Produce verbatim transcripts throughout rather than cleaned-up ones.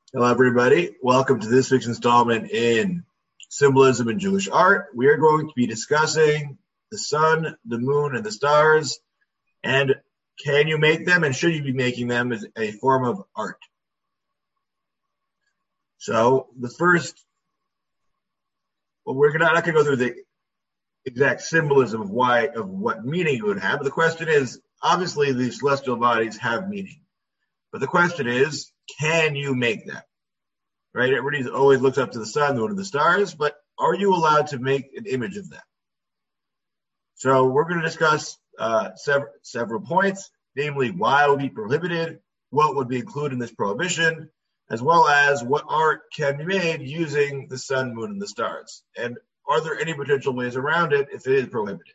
Hello, everybody. Welcome to this week's installment in Symbolism in Jewish Art. We are going to be discussing the sun, the moon, and the stars, and can you make them and should you be making them as a form of art? So the first, well, we're not going to go through the exact symbolism of why, of what meaning it would have, but the question is, obviously the celestial bodies have meaning, but the question is, can you make them? Right? Everybody always looks up to the sun, the moon, and the stars, but are you allowed to make an image of them? So we're going to discuss uh, several, several points, namely why it would be prohibited, what would be included in this prohibition, as well as what art can be made using the sun, moon, and the stars. And are there any potential ways around it if it is prohibited?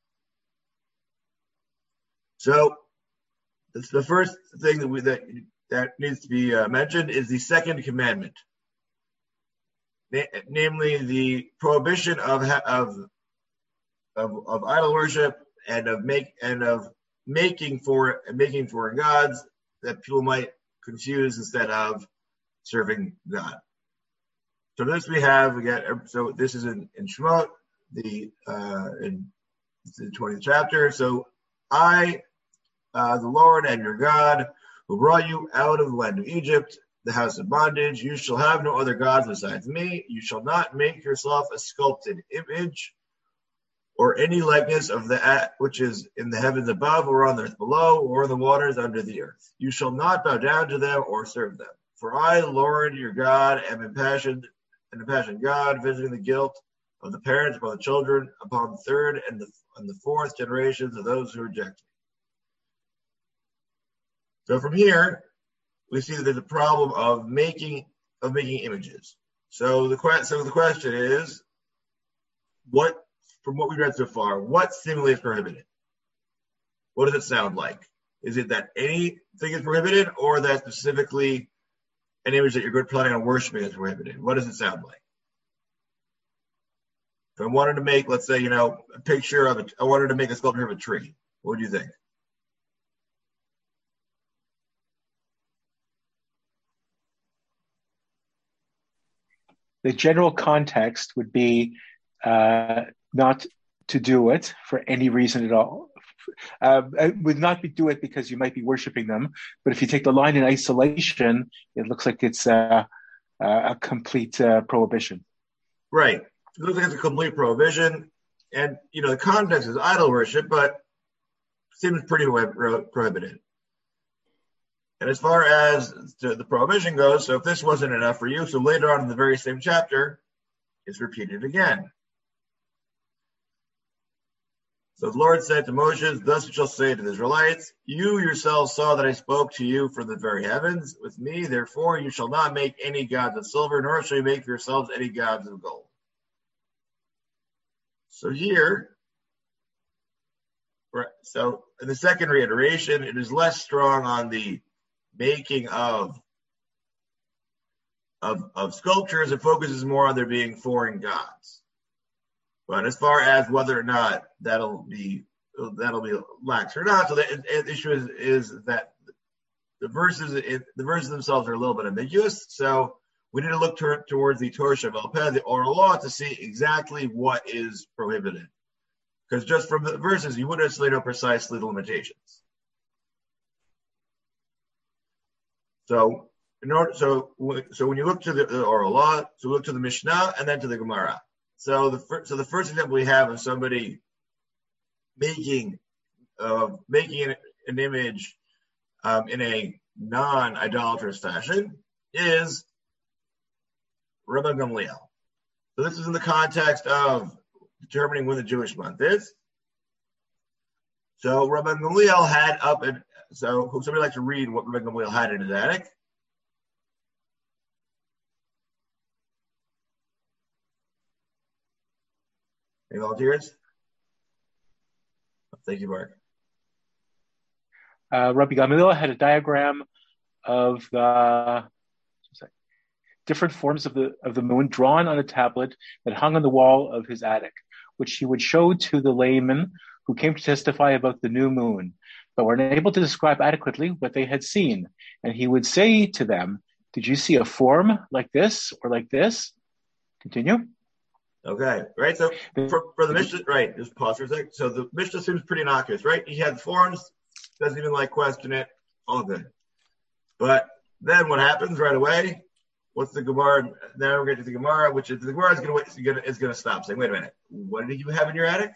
So that's the first thing that we that that needs to be uh, mentioned is the second commandment, Na- namely the prohibition of of of, of idol worship and of make and of making for making foreign gods that people might confuse instead of serving God. So this we have again. So this is in, in Shemot, the uh, in the twentieth chapter. So I, uh, the Lord and your God, who brought you out of the land of Egypt, the house of bondage. You shall have no other gods besides me. You shall not make yourself a sculpted image or any likeness of that which is in the heavens above or on the earth below or in the waters under the earth. You shall not bow down to them or serve them. For I, the Lord your God, am impassioned, an impassioned God, visiting the guilt of the parents upon the children, upon the third and the, and the fourth generations of those who reject me. So from here, we see that there's a problem of making of making images. So the que- so the question is, what from what we've read so far, what seemingly is prohibited? What does it sound like? Is it that anything is prohibited, or that specifically an image that you're planning on worshiping is prohibited? What does it sound like? If I wanted to make, let's say, you know, a picture of it, I wanted to make a sculpture of a tree. What do you think? The general context would be uh, not to do it for any reason at all. Uh, it would not be do it because you might be worshiping them, but if you take the line in isolation, it looks like it's uh, a complete uh, prohibition. Right. It looks like it's a complete prohibition, and you know the context is idol worship, but seems pretty prohibited. And as far as the prohibition goes, so if this wasn't enough for you, so later on in the very same chapter, it's repeated again. So the Lord said to Moses, thus you shall say to the Israelites, you yourselves saw that I spoke to you from the very heavens with me, therefore you shall not make any gods of silver, nor shall you make for yourselves any gods of gold. So here, so in the second reiteration, it is less strong on the making of, of of sculptures. It focuses more on there being foreign gods. But as far as whether or not that'll be that'll be lax or not, so the, the issue is, is that the verses it, the verses themselves are a little bit ambiguous. So we need to look to, towards the Torah Shevel Peh, the oral law, to see exactly what is prohibited. Because just from the verses, you wouldn't necessarily know precisely the limitations. So, in order, so, so when you look to the, the oral law, so look to the Mishnah and then to the Gemara. So the first, so the first example we have of somebody making, uh, making an, an image um, in a non-idolatrous fashion is Rabban Gamliel. So this is in the context of determining when the Jewish month is. So Rabban Gamliel had up and so who somebody like to read what Rabban Gamliel had in his attic? Any volunteers? Thank you, Mark. Uh, Rabbi Gamliel had a diagram of the different forms of the of the moon drawn on a tablet that hung on the wall of his attic, which he would show to the laymen who came to testify about the new moon, but were unable to describe adequately what they had seen. And he would say to them, Did you see a form like this or like this? Continue. Okay, right. So for, for the Mishnah, right, just pause for a second. So the Mishnah seems pretty innocuous, right? He had the forms, doesn't even like question it, all good. But then what happens right away? What's the Gemara? Now we're getting to the Gemara, which is the Gemara is going to is going to stop saying, "Wait a minute, what did you have in your attic?"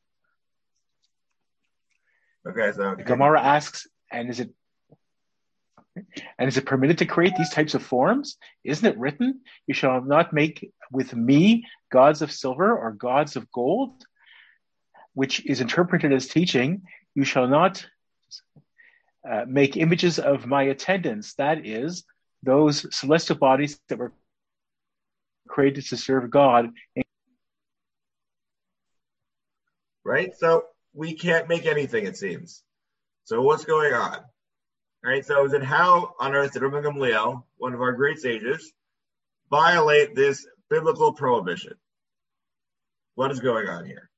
Okay, so the Gemara asks, and is it and is it permitted to create these types of forms? Isn't it written, "You shall not make with me gods of silver or gods of gold," which is interpreted as teaching, "You shall not uh, make images of my attendants." That is, those celestial bodies that were created to serve God. Right? So we can't make anything, it seems. So what's going on? Right? So is it how on earth did Rabbi Gamliel, one of our great sages, violate this biblical prohibition? What is going on here?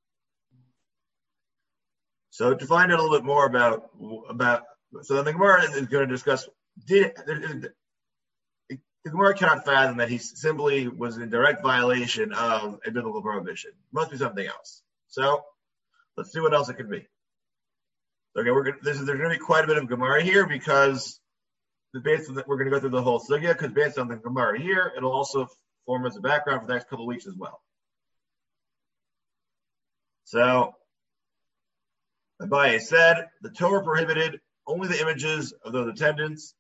So to find out a little bit more about, about so then the Gemara is going to discuss, did, the Gemara cannot fathom that he simply was in direct violation of a biblical prohibition. It must be something else. So let's see what else it could be. Okay, we're gonna, this is, there's going to be quite a bit of Gemara here because the based on the, we're going to go through the whole sugya because based on the Gemara here, it'll also form as a background for the next couple of weeks as well. So Abaye said the Torah prohibited only the images of those attendants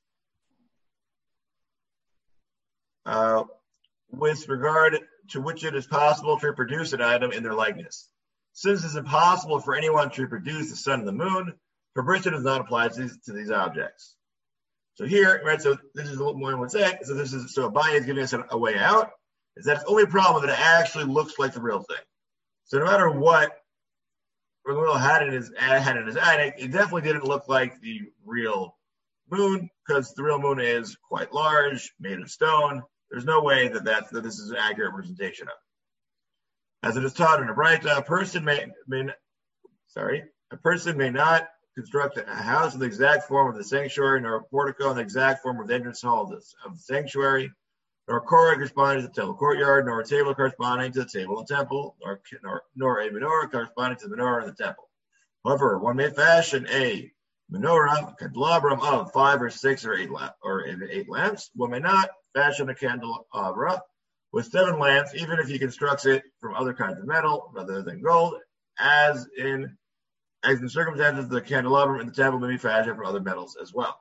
Uh, with regard to which it is possible to reproduce an item in their likeness. Since it's impossible for anyone to reproduce the sun and the moon, prohibition does not apply to these, to these objects. So here, right, so this is what one would say. So this is, so Abaye is giving us a, a way out, is that it's only problem that it actually looks like the real thing. So no matter what Gamliel had in his, had in his attic, it definitely didn't look like the real moon, because the real moon is quite large, made of stone. There's no way that, that, that this is an accurate representation of it. As it is taught in a Braita, a person may, may sorry, a person may not construct a house in the exact form of the sanctuary, nor a portico in the exact form of the entrance hall of the, of the sanctuary, nor a court corresponding to the temple courtyard, nor a table corresponding to the table in the temple, nor, nor, nor a menorah corresponding to the menorah in the temple. However, one may fashion a menorah, candelabrum of five or six or eight lamp, or eight lamps. One may not fashion a candelabra with seven lamps, even if he constructs it from other kinds of metal rather than gold, as in as in circumstances the candelabrum in the temple may be fashioned from other metals as well.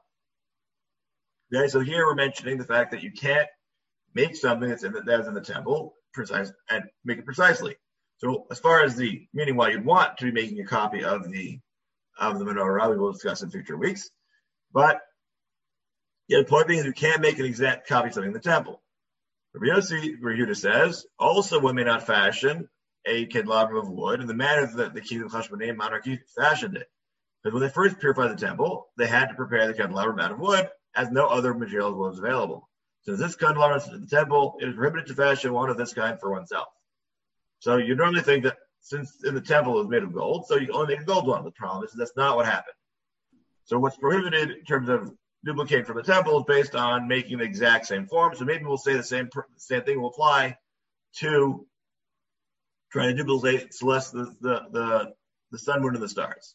Okay, so here we're mentioning the fact that you can't make something that's in the, that's in the temple precise and make it precisely. So as far as the meaning why you'd want to be making a copy of the of the menorah, we will discuss in future weeks. But yeah, the point being is you can't make an exact copy of something in the temple. Rabbi Yossi Yehuda says, also one may not fashion a candelabrum of wood in the manner that the king of Chashmonaim monarchy fashioned it. Because when they first purified the temple, they had to prepare the candelabrum out of wood, as no other material was available. Since this candelabrum is in the temple, it is prohibited to fashion one of this kind for oneself. So you normally think that since in the temple it was made of gold, so you can only make a gold one. The problem is that's not what happened. So what's prohibited in terms of duplicate from the temple is based on making the exact same form. So maybe we'll say the same same thing will apply to trying to duplicate celeste, the, the, the, the sun, moon, and the stars.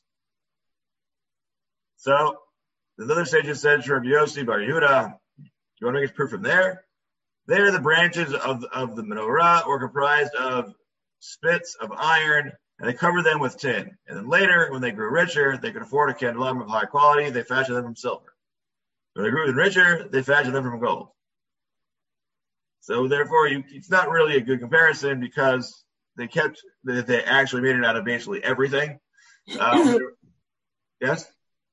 So the other sages said, Rabbi Yossi Bar Yehuda, you want to get proof from there? There, the branches of, of the menorah were comprised of spits of iron, and they covered them with tin. And then later, when they grew richer, they could afford a candelabrum of high quality, they fashioned them from silver. When they grew even richer, they fashioned them from gold. So therefore, you, it's not really a good comparison because they kept, they, they actually made it out of basically everything. Um, yes?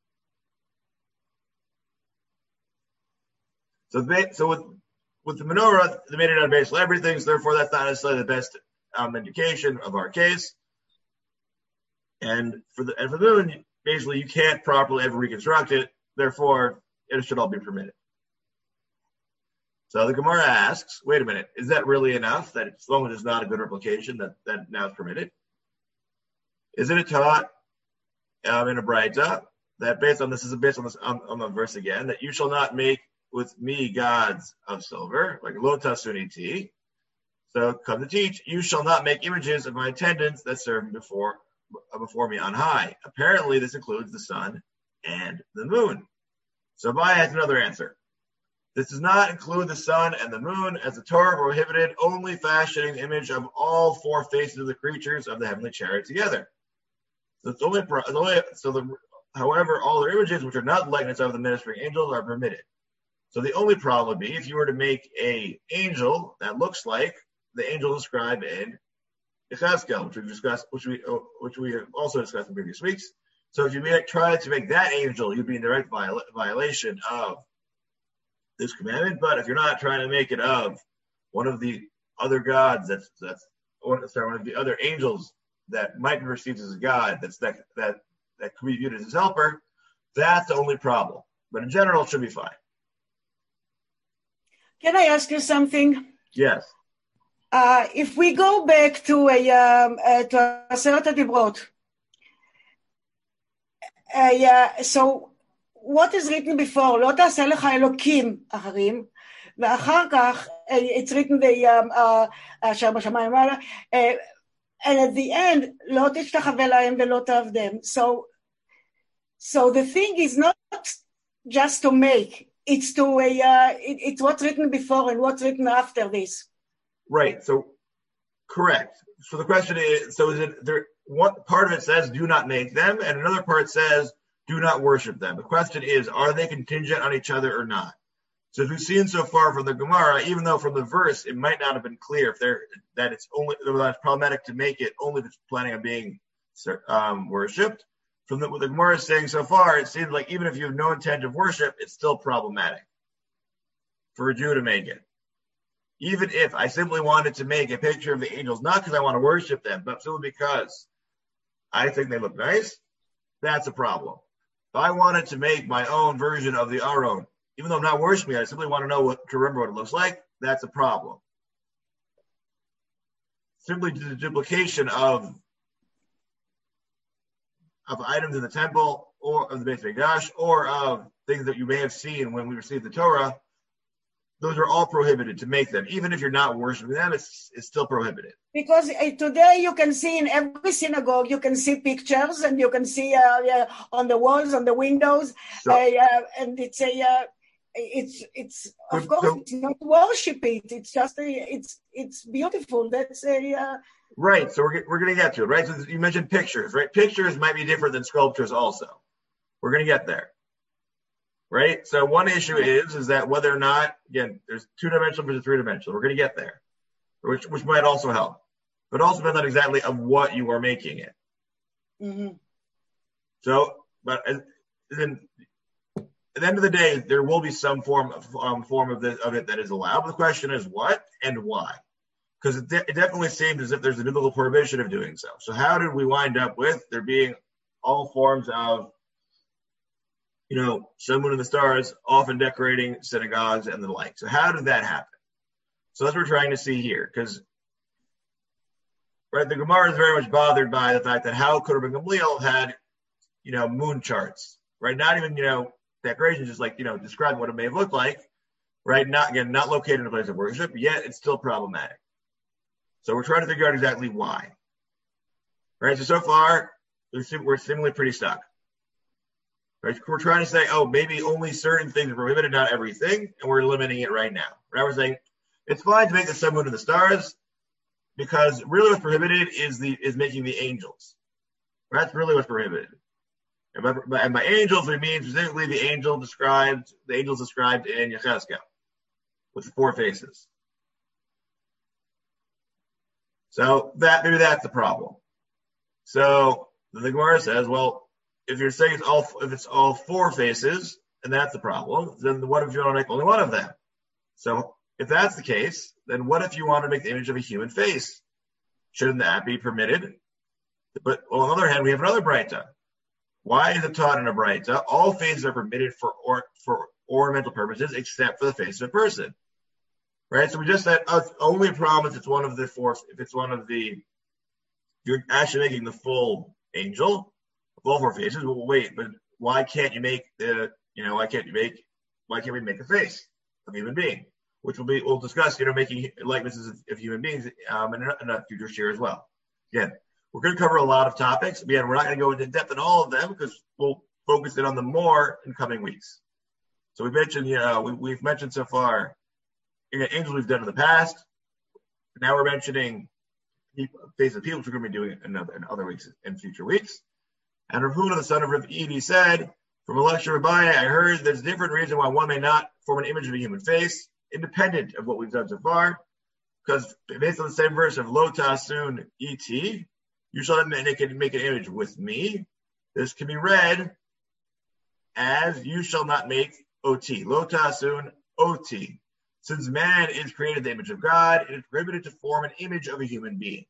So, they, so with, with the menorah, they made it out of basically everything, so therefore that's not necessarily the best um, indication of our case. And for the and for the moon, basically you can't properly ever reconstruct it, therefore it should all be permitted. So the Gemara asks, wait a minute, is that really enough, that as long as it's not a good replication, that, that now is permitted? Isn't it taught um, in a Braita that based on this, is based on this on, on the verse again, that you shall not make with me gods of silver, like lo tasuniti. So come to teach, you shall not make images of my attendants that serve before before me on high. Apparently, this includes the sun and the moon. So Abaye has another answer. This does not include the sun and the moon, as the Torah prohibited only fashioning the image of all four faces of the creatures of the heavenly chariot together. So it's only, it's only so the however, all their images which are not likeness of the ministering angels are permitted. So the only problem would be if you were to make a angel that looks like the angel described in Yechezkel, which we discussed, which we which we have also discussed in previous weeks. So if you make, try to make that angel, you'd be in direct viola, violation of this commandment. But if you're not trying to make it of one of the other gods, that's that's or, sorry, one of the other angels that might be perceived as a god, that's that that that could be viewed as his helper, that's the only problem. But in general, it should be fine. Can I ask you something? Yes. Uh, if we go back to a um, uh, to Aseret HaDibrot, uh, yeah, so what is written before? לא תעשה לך אלוקים אחרים, ואחר כך uh, it's written the um, uh, אשר בשמיים מעלה, uh, and at the end לא תשתחווה להם ולא תעבדם. So, so the thing is not just to make. It's to a, uh, it, it's what's written before and what's written after this. Right. So, correct. So the question is: so is it there? One part of it says, "Do not make them," and another part says, "Do not worship them." The question is: are they contingent on each other or not? So, as we've seen so far from the Gemara, even though from the verse it might not have been clear if they're that it's only that it's problematic to make it only if it's planning on being um, worshipped. From the, what the Gemara is saying so far, it seems like even if you have no intent of worship, it's still problematic for a Jew to make it. Even if I simply wanted to make a picture of the angels, not because I want to worship them, but simply because I think they look nice, that's a problem. If I wanted to make my own version of the Aron, even though I'm not worshiping it, I simply want to know what, to remember what it looks like, that's a problem. Simply the duplication of of items in the temple or of the Beit Mikdash or of things that you may have seen when we received the Torah, those are all prohibited to make them. Even if you're not worshiping them, it's, it's still prohibited. Because uh, today you can see in every synagogue, you can see pictures and you can see uh, uh, on the walls, on the windows, so, uh, uh, and it's a, uh, it's, it's, of so, course, so, it's not worship it. It's just, a, it's, it's beautiful. That's a, uh, Right, so we're, we're going to get to it, right? So you mentioned pictures, right? Pictures might be different than sculptures also. We're going to get there, right? So one issue is, is that whether or not, again, there's two-dimensional versus three-dimensional. We're going to get there, which which might also help. But also depends on exactly of what you are making it. Mm-hmm. So, but then at the end of the day, there will be some form of, um, form of, this, of it that is allowed. But the question is what and why? Because it, de- it definitely seems as if there's a biblical prohibition of doing so. So how did we wind up with there being all forms of, you know, sun, moon, and the stars often decorating synagogues and the like? So how did that happen? So that's what we're trying to see here. Because, right, the Gemara is very much bothered by the fact that how could Rabbi Gamliel had, you know, moon charts, right? Not even, you know, decorations, just like, you know, describing what it may have looked like, right? Not, again, not located in a place of worship, yet it's still problematic. So we're trying to figure out exactly why. Right, so so far, we're seemingly pretty stuck. Right, we're trying to say, oh, maybe only certain things are prohibited, not everything, and we're limiting it right now. Right, we're saying it's fine to make the sun, moon, and the stars, because really what's prohibited is the is making the angels. Right, that's really what's prohibited. And by, and by angels, we mean specifically the angel described, the angels described in Yechezkel, with the four faces. So that maybe that's the problem. So the Gemara says, well, if you're saying it's all if it's all four faces, and that's the problem, then what if you want to make only one of them? So if that's the case, then what if you want to make the image of a human face? Shouldn't that be permitted? But well, on the other hand, we have another Braita. Why is it taught in a Braita? All faces are permitted for or, for ornamental purposes, except for the face of a person. Right, so we just said uh, only problem if it's one of the four. If it's one of the, you're actually making the full angel of all four faces. Well, wait, but why can't you make the? You know, why can't you make why can't we make a face of a human being? Which will be, we'll discuss, you know, making likenesses of, of human beings um, in, a, in a future share as well. Again, we're going to cover a lot of topics. Again, we're not going to go into depth in all of them because we'll focus in on them more in coming weeks. So we mentioned, you know, we, we've mentioned so far, you know, angels we've done in the past. Now we're mentioning people, face of people, which we're going to be doing in other, in other weeks, in future weeks. And Rav Huna, the son of Rav Edi, said, from a lecture of Abaye, I heard there's a different reason why one may not form an image of a human face, independent of what we've done so far, because based on the same verse of Lo Ta'asun Et, you shall make, it, make an image with me. This can be read as you shall not make Ot. Lo Ta'asun Ot. Since man is created in the image of God, it is prohibited to form an image of a human being.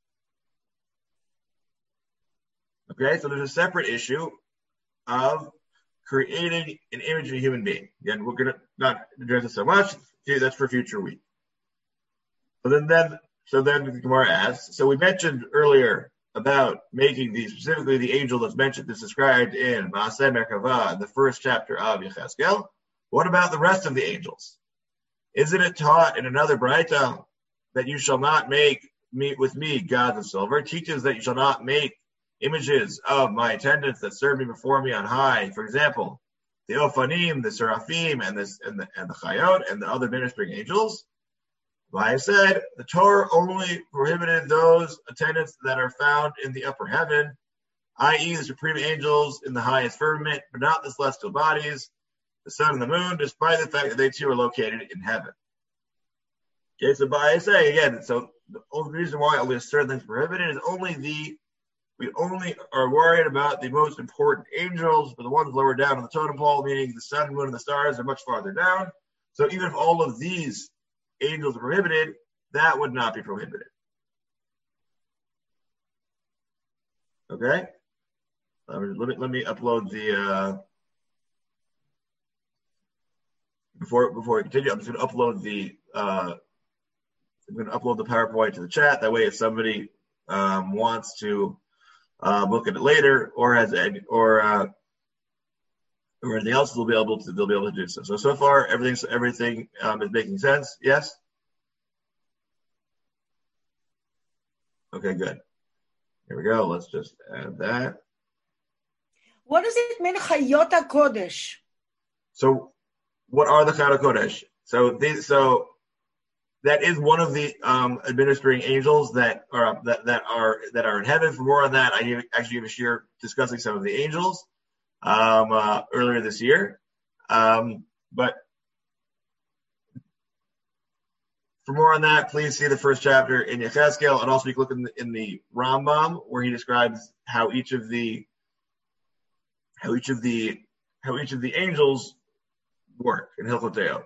Okay, so there's a separate issue of creating an image of a human being. Again, we're going to not address it so much. That's for future week. So then, then, so then the Gemara asks, so we mentioned earlier about making the, specifically the angel that's mentioned, that's described in Maaseh Merkavah, the first chapter of Yechezkel. What about the rest of the angels? Isn't it taught in another Braita that you shall not make meet with me gods of silver? It teaches that you shall not make images of my attendants that serve me before me on high. For example, the Ophanim, the Seraphim, and, this, and, the, and the Chayot, and the other ministering angels. I said, the Torah only prohibited those attendants that are found in the upper heaven, that is the supreme angels in the highest firmament, but not the celestial bodies, the sun and the moon, despite the fact that they too are located in heaven. Okay, so by say again, so the only reason why only certain things prohibited is only the, we only are worried about the most important angels, but the ones lower down on the totem pole, meaning the sun, moon, and the stars are much farther down. So even if all of these angels are prohibited, that would not be prohibited. Okay? Let me, let me, let me upload the, uh, Before before I continue, I'm just going to upload the uh, I'm going to upload the PowerPoint to the chat. That way, if somebody um, wants to uh, look at it later, or has any, or uh, or anything else, they'll be able to they'll be able to do so. So so far, everything everything um, is making sense. Yes. Okay, good. Here we go. Let's just add that. What does it mean, Chayot HaKodesh? So. What are the Chayot HaKodesh? So, these, so that is one of the um, administering angels that are that, that are that are in heaven. For more on that, I gave, actually gave a share discussing some of the angels um, uh, earlier this year. Um, but for more on that, please see the first chapter in Yechezkel, and also you can look in the, in the Rambam where he describes how each of the how each of the how each of the angels work in Hilchoteo.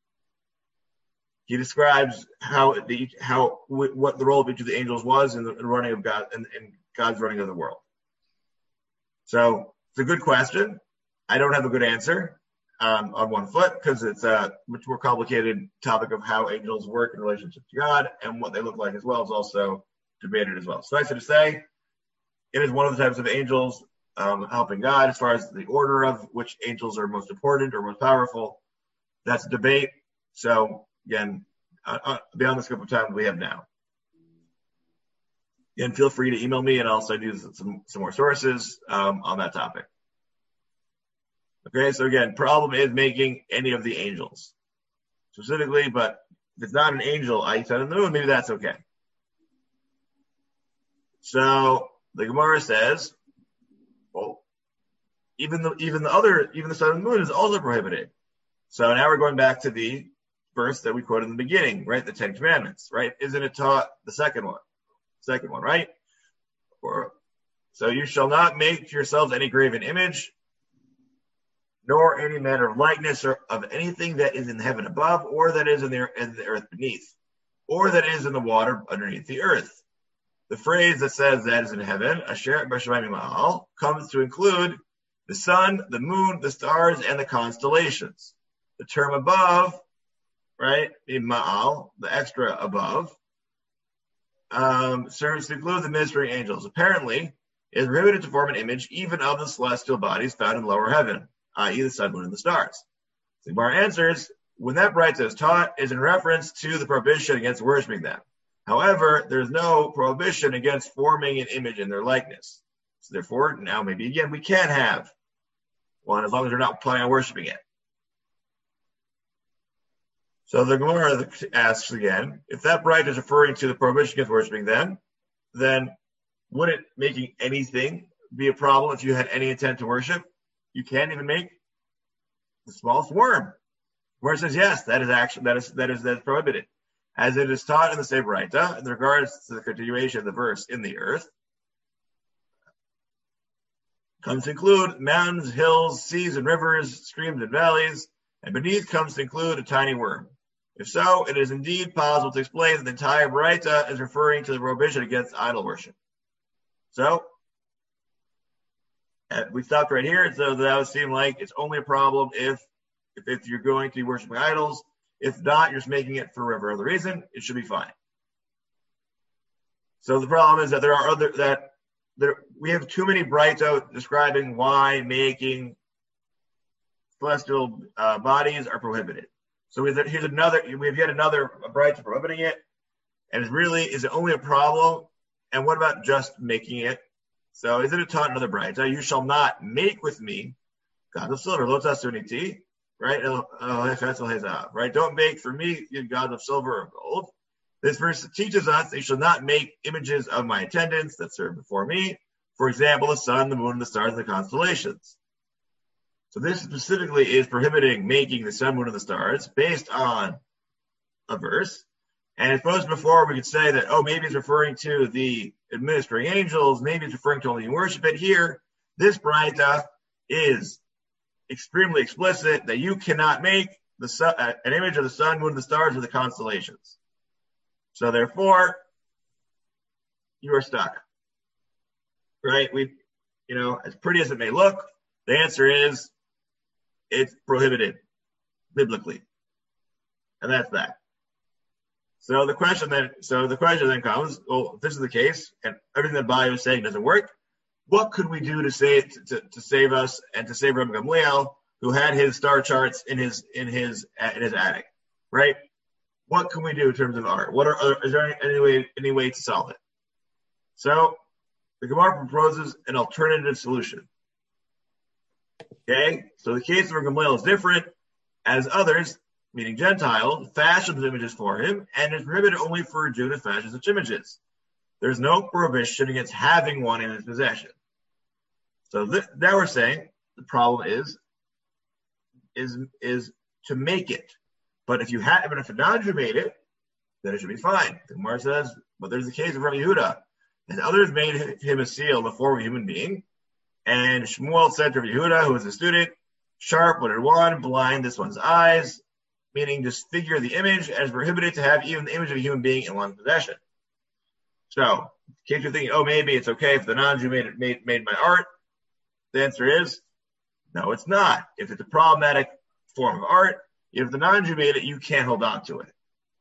He describes how the how what the role of each of the angels was in the running of God and, and God's running of the world. So it's a good question. I don't have a good answer um, on one foot because it's a much more complicated topic of how angels work in relationship to God, and what they look like as well is also debated as well. So nice to say, it is one of the types of angels Um, helping God. As far as the order of which angels are most important or most powerful, that's a debate. So again, uh, uh, beyond the scope of time we have now. Again, feel free to email me and I'll send you some, some more sources um, on that topic. Okay, so again, problem is making any of the angels specifically, but if it's not an angel, I said in the moon, maybe that's okay. So the Gemara says, well, even the even the other even the sun and the moon is also prohibited. So now we're going back to the verse that we quoted in the beginning, right? The Ten Commandments, right? Isn't it taught the second one? Second one, right? Or so you shall not make to yourselves any graven image, nor any manner of likeness or of anything that is in heaven above, or that is in the, in the earth beneath, or that is in the water underneath the earth. The phrase that says that is in heaven, Asher b'shamayim ma'al, comes to include the sun, the moon, the stars, and the constellations. The term above, right, the ma'al, the extra above, um, serves to include the ministering angels. Apparently, it is prohibited to form an image even of the celestial bodies found in lower heaven, that is the sun, moon, and the stars. The Gemara answers, when that Braita is taught, is in reference to the prohibition against worshiping them. However, there's no prohibition against forming an image in their likeness. So therefore, now maybe again, we can have one as long as they're not planning on worshiping it. So the Gemara asks again, if that Braita is referring to the prohibition against worshiping them, then wouldn't making anything be a problem if you had any intent to worship? You can't even make the smallest worm. Where it says, yes, that is actually, that is, that is, that is prohibited. As it is taught in the same Braita, in regards to the continuation of the verse in the earth, comes to include mountains, hills, seas and rivers, streams and valleys, and beneath comes to include a tiny worm. If so, it is indeed possible to explain that the entire Braita is referring to the prohibition against idol worship. So, we stopped right here, so that would seem like it's only a problem if, if, if you're going to be worshiping idols. If not, you're just making it for whatever other reason, it should be fine. So the problem is that there are other, that there, we have too many Braita describing why making celestial uh, bodies are prohibited. So here's another, we have yet another Braita prohibiting it. And it's really, is it only a problem? And what about just making it? So isn't it taught in another Braita? You shall not make with me gods of silver, lo tasuniti, right? Right? Don't make for me gods of silver or gold. This verse teaches us that you shall not make images of my attendants that serve before me. For example, the sun, the moon, the stars, and the constellations. So this specifically is prohibiting making the sun, moon, and the stars based on a verse. And I suppose before we could say that, oh, maybe it's referring to the administering angels, maybe it's referring to only you worship it. Here, this Braita is extremely explicit that you cannot make the sun, uh, an image of the sun, moon, the stars, or the constellations. So therefore, you are stuck. Right? We, you know, as pretty as it may look, the answer is it's prohibited biblically. And that's that. So the question then, so the question then comes, well, if this is the case, and everything that Abaye was saying doesn't work, what could we do to save to, to, to save us and to save Rabbi Gamliel, who had his star charts in his in his in his attic, right? What can we do in terms of art? What are is there any way any way to solve it? So the Gemara proposes an alternative solution. Okay, so the case of Rabbi Gamliel is different, as others, meaning Gentiles, fashions images for him, and is prohibited only for a Jew to fashion such images. There's no prohibition against having one in his possession. So th- now we're saying the problem is, is, is to make it. But if you have, but if a non-Jew made it, then it should be fine. The Gemara says, but there's the case of Rabbi Yehuda, and others made him a seal in the form of a human being. And Shmuel said to Rabbi Yehuda, who was a student, sharp one and one, blind this one's eyes, meaning disfigure the image, and is prohibited to have even the image of a human being in one's possession. So, in case you're thinking, oh, maybe it's okay if the non-Jew made it, made, made my art, the answer is, no, it's not. If it's a problematic form of art, if the non-Jew made it, you can't hold on to it.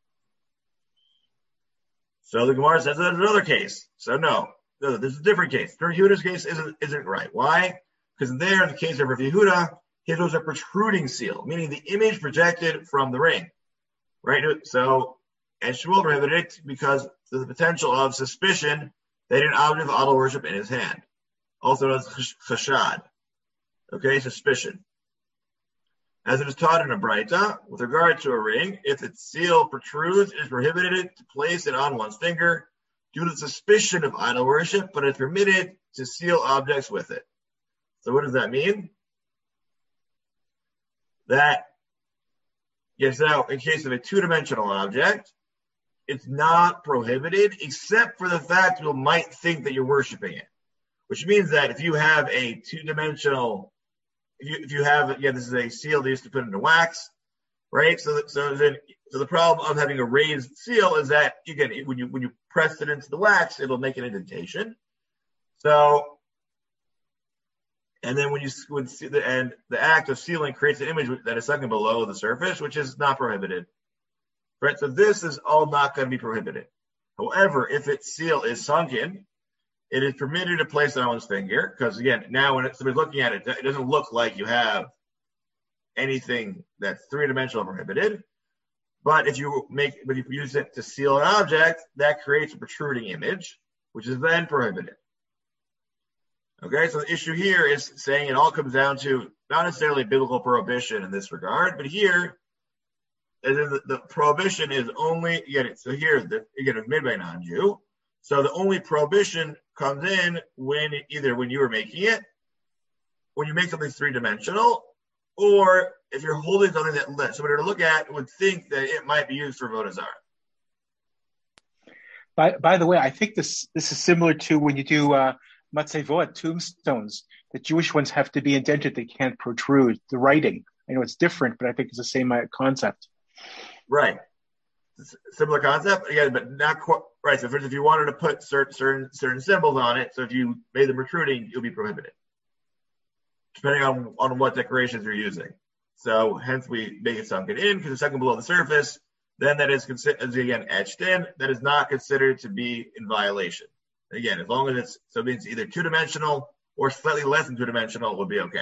So the Gemara says there's another case. So no, no this is a different case. Rabbi Yehuda's case isn't, isn't right. Why? Because there, in the case of Rabbi Yehuda, his was a protruding seal, meaning the image projected from the ring. Right? So, and Shmuel prohibited it because of the potential of suspicion that an object of idol worship in his hand. Also known as chashad. Okay, suspicion. As it is taught in a Braita, with regard to a ring, if its seal protrudes, it is prohibited to place it on one's finger due to suspicion of idol worship, but it is permitted to seal objects with it. So what does that mean? That, yes, now, in case of a two-dimensional object, it's not prohibited, except for the fact people might think that you're worshiping it. Which means that if you have a two-dimensional, if you, if you have, again, this is a seal they used to put into wax, right? So, that, so then, so the problem of having a raised seal is that, again, when you when you press it into the wax, it'll make an indentation. So, and then when you would see the and the act of sealing creates an image that is sunken below the surface, which is not prohibited, right? So this is all not going to be prohibited. However, if its seal is sunken, it is permitted to place it on one's finger, because again, now when somebody's looking at it, it doesn't look like you have anything that's three-dimensional prohibited. But if you make, but if you use it to seal an object, that creates a protruding image, which is then prohibited. Okay, so the issue here is saying it all comes down to not necessarily biblical prohibition in this regard, but here, the, the prohibition is only, you get it, so here, the, again, it's made by a non-Jew. So the only prohibition comes in when either when you were making it, when you make something three-dimensional, or if you're holding something that somebody to look at would think that it might be used for Avodah Zarah. By, by the way, I think this this is similar to when you do uh, matzevot, tombstones. The Jewish ones have to be indented; they can't protrude. The writing, I know it's different, but I think it's the same concept. Right, similar concept again, but not quite right. So, for instance, if you wanted to put certain certain certain symbols on it, so if you made them protruding, you'll be prohibited, depending on on what decorations you're using. So, hence we make it sunken in because it's sunken below the surface. Then that is considered, again, etched in. That is not considered to be in violation. Again, as long as it's, so it means either two-dimensional or slightly less than two-dimensional would be okay.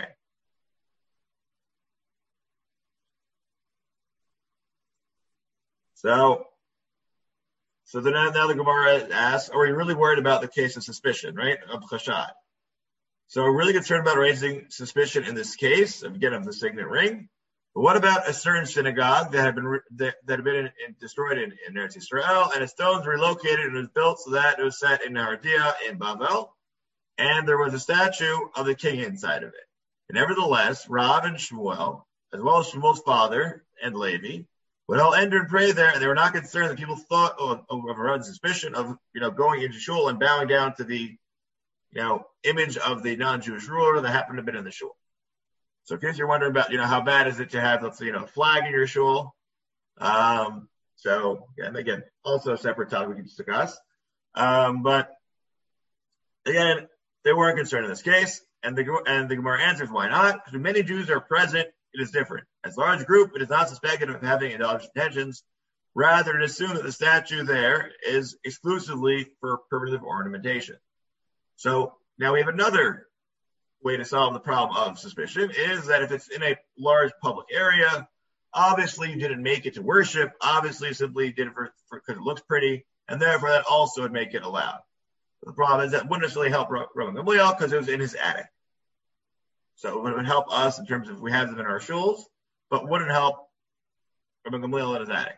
So, so then now the Gemara asks, are we really worried about the case of suspicion, right, of chashad? So we're really concerned about raising suspicion in this case, again, of the signet ring. But what about a certain synagogue that had been that, that had been in, in, destroyed in, in Eretz Yisrael, and its stones relocated and it was built so that it was set in Nahardiyah in Bavel, and there was a statue of the king inside of it. And nevertheless, Rav and Shmuel, as well as Shmuel's father and Levi, would all enter and pray there, and they were not concerned that people thought of, of, of a suspicion of, you know, going into shul and bowing down to the, you know, image of the non-Jewish ruler that happened to have been in the shul. So in case you're wondering about, you know, how bad is it to have, let's say, you know, a flag in your shul? Um, so, again, again, also a separate topic we can discuss. Um, but, again, they weren't concerned in this case. And the, and the Gemara answers, why not? Because when many Jews are present, it is different. As a large group, it is not suspected of having idolatrous intentions. Rather, it is assumed that the statue there is exclusively for purposes of ornamentation. So, now we have another way to solve the problem of suspicion is that if it's in a large public area, obviously you didn't make it to worship, obviously you simply did it for because it looks pretty, and therefore that also would make it allowed. The problem is that wouldn't necessarily help Rabban Gamliel because it was in his attic. So it would help us in terms of if we have them in our shuls, but wouldn't help Rabban Gamliel in his attic.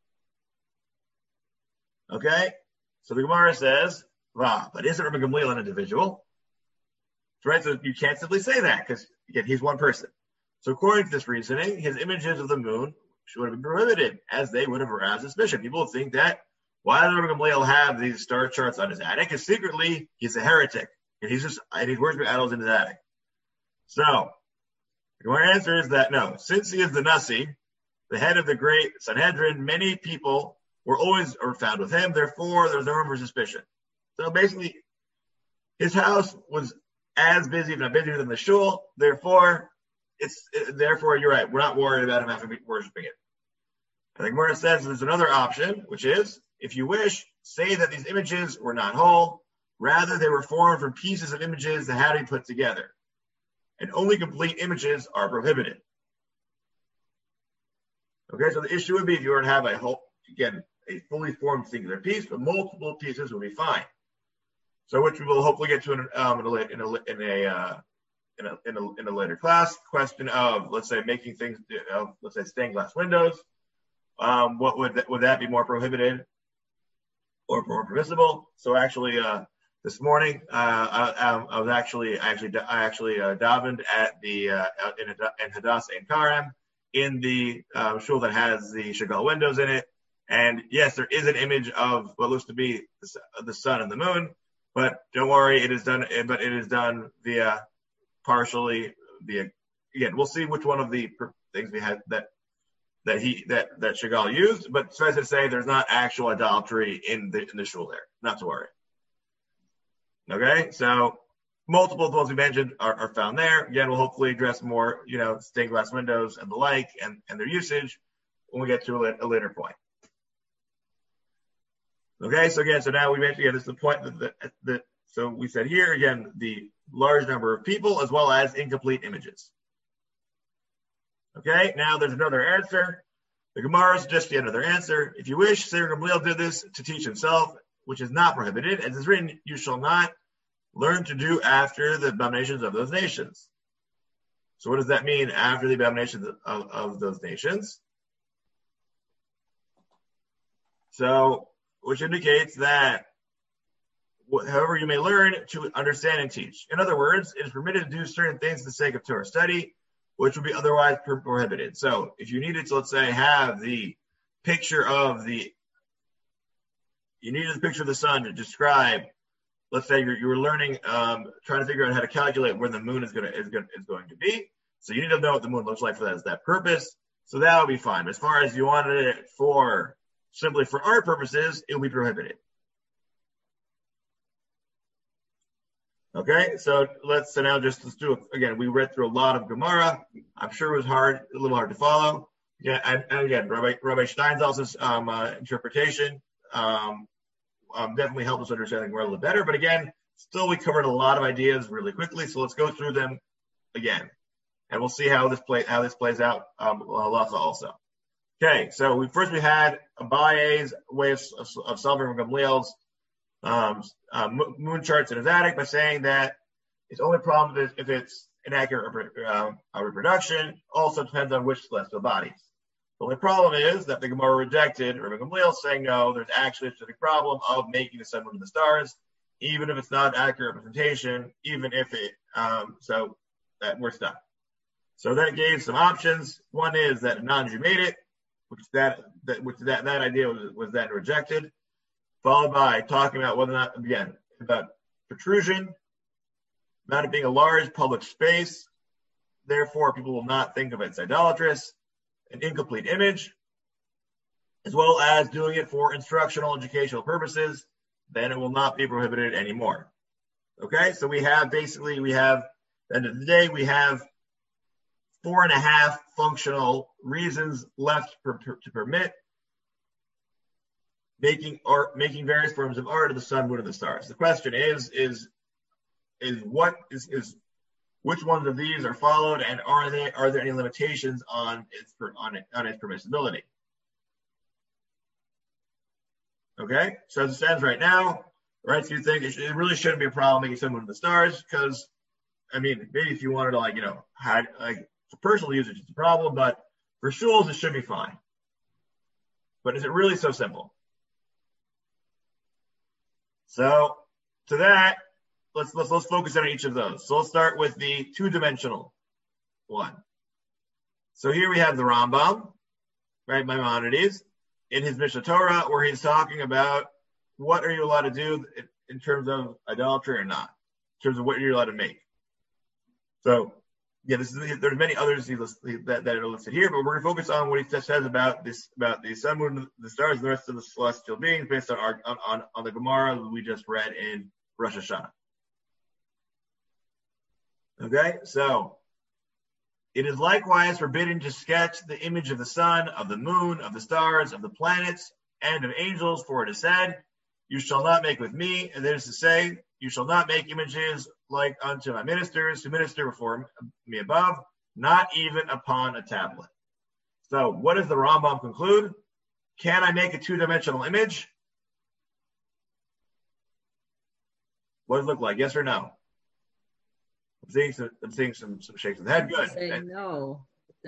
Okay? So the Gemara says, wow, but isn't Rabban Gamliel an individual? Right, so you can't simply say that because again, he's one person. So according to this reasoning, his images of the moon should have been prohibited, as they would have aroused suspicion. People would think that why does Rabban Gamliel have these star charts on his attic? Because secretly he's a heretic, and he's just and he's worshiping idols in his attic. So the answer is that no, since he is the Nasi, the head of the great Sanhedrin, many people were always or found with him. Therefore, there's no room for suspicion. So basically, his house was as busy, if not busier than the shul. Therefore, it's therefore you're right. We're not worried about him having to be worshiping it. I think Gemara says there's another option, which is, if you wish, say that these images were not whole. Rather, they were formed from pieces of images that had to be put together. And only complete images are prohibited. Okay, so the issue would be if you were to have a whole, again, a fully formed singular piece, but multiple pieces would be fine. So, which we will hopefully get to in, um, in a in a in a, uh, in a in a in a later class. Question of, let's say, making things of, let's say, stained glass windows. Um, what would that, would that be more prohibited or more permissible? So, actually, uh, this morning, uh, I, I was actually actually I actually uh, davened at the uh, in in Hadassah and Karem in the uh, shul that has the Chagall windows in it. And yes, there is an image of what looks to be the, the sun and the moon. But don't worry, it is done. But it is done via partially via. Again, we'll see which one of the things we had that that he that that Chagall used. But suffice to say, there's not actual idolatry in the in the shul there. Not to worry. Okay, so multiple of those we mentioned are, are found there. Again, we'll hopefully address more, you know, stained glass windows and the like, and and their usage when we get to a, a later point. Okay, so again, so now we mentioned, again, this is the point that, that, that, so we said here, again, the large number of people as well as incomplete images. Okay, now there's another answer. The Gemara suggests yet another answer. If you wish, Seir Gamliel did this to teach himself, which is not prohibited. As is written, you shall not learn to do after the abominations of those nations. So what does that mean, after the abominations of, of those nations? So, which indicates that however you may learn to understand and teach. In other words, it is permitted to do certain things for the sake of Torah study, which would be otherwise prohibited. So if you needed to, let's say, have the picture of the, you needed the picture of the sun to describe, let's say you're, you were learning, um, trying to figure out how to calculate where the moon is going to, is going, is going to be. So you need to know what the moon looks like for that, as that purpose. So that would be fine. But as far as you wanted it for, simply for art purposes, it will be prohibited. Okay, so let's so now just let's do it again. We read through a lot of Gemara. I'm sure it was hard, a little hard to follow. Yeah, and, and again, Rabbi, Rabbi Steinsaltz's um, uh, interpretation um, um, definitely helped us understand the Gemara a little better. But again, still we covered a lot of ideas really quickly. So let's go through them again, and we'll see how this play how this plays out. Um, halacha also. Okay, so we first we had Abaye's way of, of, of solving Gamliel's Um, uh, moon charts in his attic by saying that its only problem is if it's inaccurate uh, reproduction. Also depends on which celestial bodies. The only problem is that the Gemara rejected Rabbi Gamliel, saying no, there's actually a specific problem of making the sun, moon, and the stars, even if it's not accurate representation, even if it um, so that we're stuck. So then it gave some options. One is that a non-Jew made it, which that that which that that idea was was then rejected. Followed by talking about whether or not, again, about protrusion, about it being a large public space, therefore people will not think of it as idolatrous, an incomplete image, as well as doing it for instructional, educational purposes, then it will not be prohibited anymore. Okay, so we have basically, we have, at the end of the day, we have four and a half functional reasons left per, per, to permit making art, making various forms of art of the sun, moon, and the stars. The question is, is, is what is, is, which ones of these are followed, and are they, are there any limitations on its, on it, on its permissibility? Okay, so as it stands right now, right, so you think it, should, it really shouldn't be a problem making sun, moon, and the stars, because, I mean, maybe if you wanted to, like, you know, had, like, for personal usage, it's a problem, but for shuls, it should be fine. But is it really so simple? So, to that, let's, let's, let's focus on each of those. So let's start with the two-dimensional one. So here we have the Rambam, right, Maimonides, in his Mishnah Torah, where he's talking about what are you allowed to do in terms of idolatry or not, in terms of what you're allowed to make. So, yeah, this is, there's many others he list, that, that are listed here, but we're going to focus on what he says about this, about the sun, moon, the stars, and the rest of the celestial beings, based on our, on, on, on the Gemara that we just read in Rosh Hashanah. Okay, so it is likewise forbidden to sketch the image of the sun, of the moon, of the stars, of the planets, and of angels, for it is said, "You shall not make with me," and that is to say, you shall not make images like unto my ministers who minister before me above, not even upon a tablet. So what does the Rambam conclude? Can I make a two-dimensional image? What does it look like? Yes or no? I'm seeing some, I'm seeing some, some shakes of the head. Good. Say no.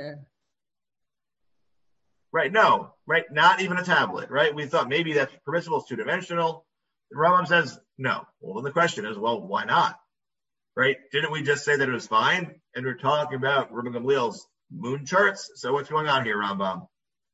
Right, no. Right, not even a tablet, right? We thought maybe that's permissible, it's two-dimensional. The Rambam says no. Well, then the question is, well, why not? Right? Didn't we just say that it was fine? And we're talking about Rabbi Gamliel's moon charts. So what's going on here, Rambam?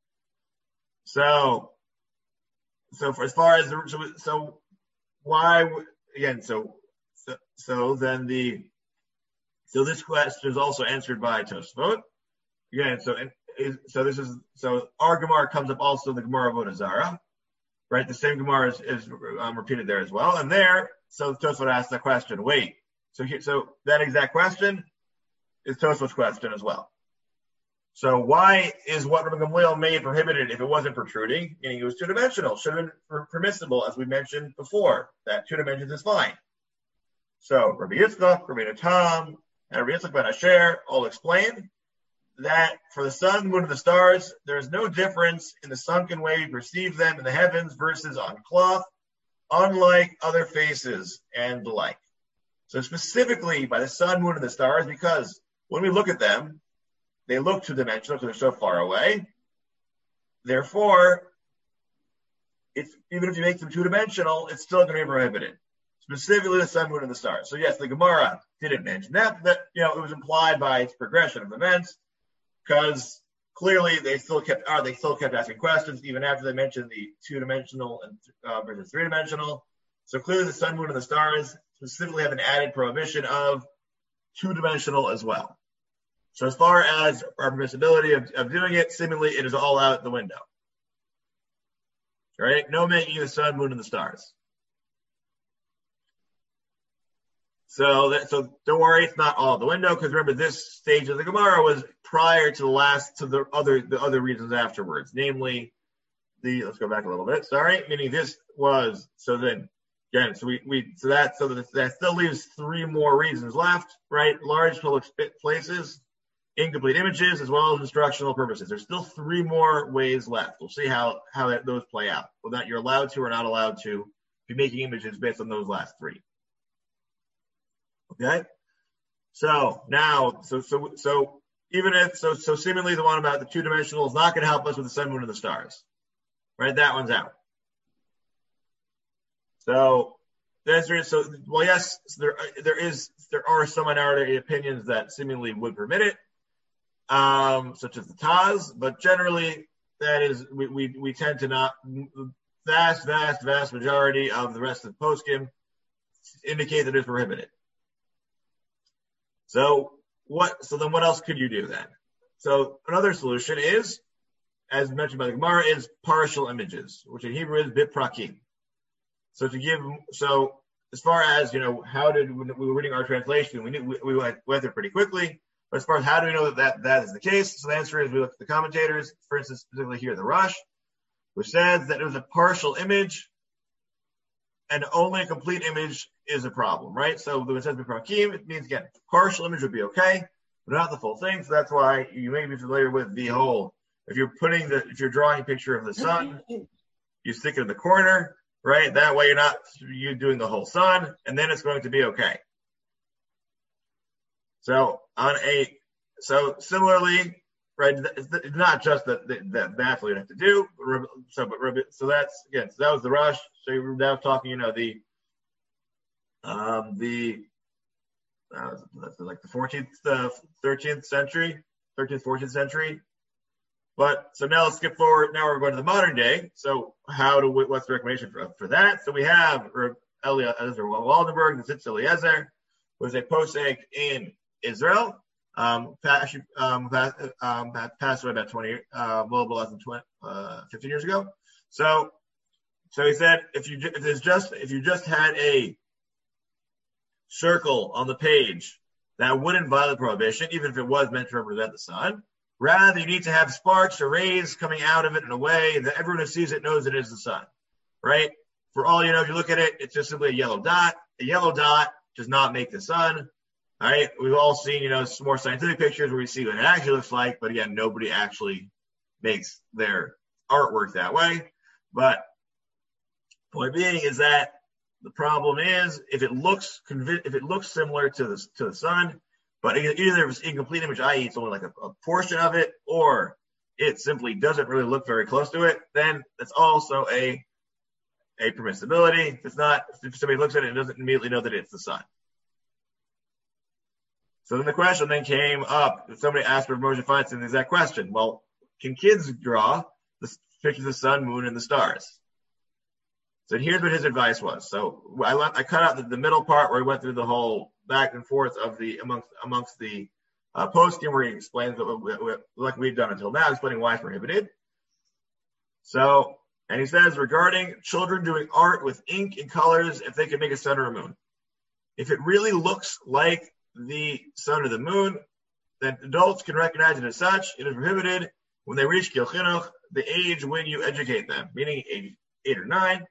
So, so for as far as the, so, so why again? So, so, so then the, so this question is also answered by Tosfot. Again, so so this is so our Gemara comes up also the Gemara of Avodah Zarah. Right, the same Gemara is, is um, repeated there as well. And there, so Tosfot asked the question, wait, so here, so that exact question is Tosfot's question as well. So why is what Rabbi Gamliel made prohibited if it wasn't protruding? Meaning it was two-dimensional, should have been permissible, as we mentioned before, that two dimensions is fine. So Rabbi Yitzchak, Rabbi Natan, and Rabbi Yitzchak ben Asher all explained that for the sun, moon, and the stars, there is no difference in the sunken way we perceive them in the heavens versus on cloth, unlike other faces and the like. So specifically by the sun, moon, and the stars, because when we look at them, they look two-dimensional because they're so far away. Therefore, it's, even if you make them two-dimensional, it's still going to be prohibited. Specifically the sun, moon, and the stars. So yes, the Gemara didn't mention that, that you know, it was implied by its progression of events, because clearly they still kept, uh, they still kept asking questions even after they mentioned the two-dimensional and uh, versus three-dimensional. So clearly the sun, moon, and the stars specifically have an added prohibition of two-dimensional as well. So as far as our permissibility of, of doing it, seemingly it is all out the window. All right? No making the sun, moon, and the stars. So that, so don't worry, it's not all out the window, because remember this stage of the Gemara was prior to the last, to the other, the other reasons afterwards, namely the, let's go back a little bit, sorry, meaning this was, so then, again, so we, we, so that, so that, that still leaves three more reasons left, right? Large public places, incomplete images, as well as instructional purposes. There's still three more ways left. We'll see how, how that, those play out, whether you're allowed to or not allowed to be making images based on those last three. Okay, so now, so so so even if so, so seemingly the one about the two dimensional is not going to help us with the sun, moon, and the stars, right? That one's out. So the answer is so. Well, yes, there there is there are some minority opinions that seemingly would permit it, um, such as the Taz, but generally that is we we, we tend to not. Vast, vast, vast majority of the rest of the poskim indicate that it's prohibited. So what? So then, what else could you do then? So another solution is, as mentioned by the Gemara, is partial images, which in Hebrew is biprakim. So to give, so as far as you know, how did we were reading our translation? We knew we, we went, went through pretty quickly. But as far as how do we know that, that that is the case? So the answer is we look at the commentators. For instance, specifically here the Rush, which says that it was a partial image, and only a complete image is a problem, right? So when it says biprakim, it means, again, partial image would be okay, but not the full thing. So that's why you may be familiar with the whole, if you're putting the, if you're drawing a picture of the sun, you stick it in the corner, right? That way you're not, you're doing the whole sun, and then it's going to be okay. So on a, so similarly, right, it's not just that, that that's what you have to do. So, but so that's, again, so that was the Rush. So you're now talking, you know, the, um, the, uh, like the fourteenth, uh, thirteenth century, thirteenth, fourteenth century. But so now let's skip forward. Now we're going to the modern day. So how do we, what's the recommendation for, for that? So we have Eliezer Waldenberg, the Tzitz Eliezer, who is a posek in Israel. Um, actually, um, um, passed away about twenty, uh, a little bit less than twenty, uh, fifteen years ago. So, so he said, if you, if there's just, if you just had a circle on the page, that wouldn't violate prohibition, even if it was meant to represent the sun. Rather, you need to have sparks or rays coming out of it in a way that everyone who sees it knows it is the sun, right? For all you know, if you look at it, it's just simply a yellow dot. A yellow dot does not make the sun. All right, we've all seen, you know, some more scientific pictures where we see what it actually looks like, but again, nobody actually makes their artwork that way. But point being is that the problem is if it looks convi- if it looks similar to the to the sun, but either it's incomplete image, that is, it's only like a, a portion of it, or it simply doesn't really look very close to it, then that's also a a permissibility. If it's not, if somebody looks at it and doesn't immediately know that it's the sun. So then the question then came up. Somebody asked for Moshe Feinstein the exact question. Well, can kids draw the pictures of the sun, moon, and the stars? So here's what his advice was. So I, left, I cut out the, the middle part where he went through the whole back and forth of the amongst amongst the uh, posting where he explains what, what, what, like we've done until now, explaining why it's prohibited. So, and he says regarding children doing art with ink and colors, if they could make a sun or a moon, if it really looks like the sun or the moon, then adults can recognize it as such. It is prohibited when they reach Gil Chinuch, the age when you educate them, meaning age eight or nine.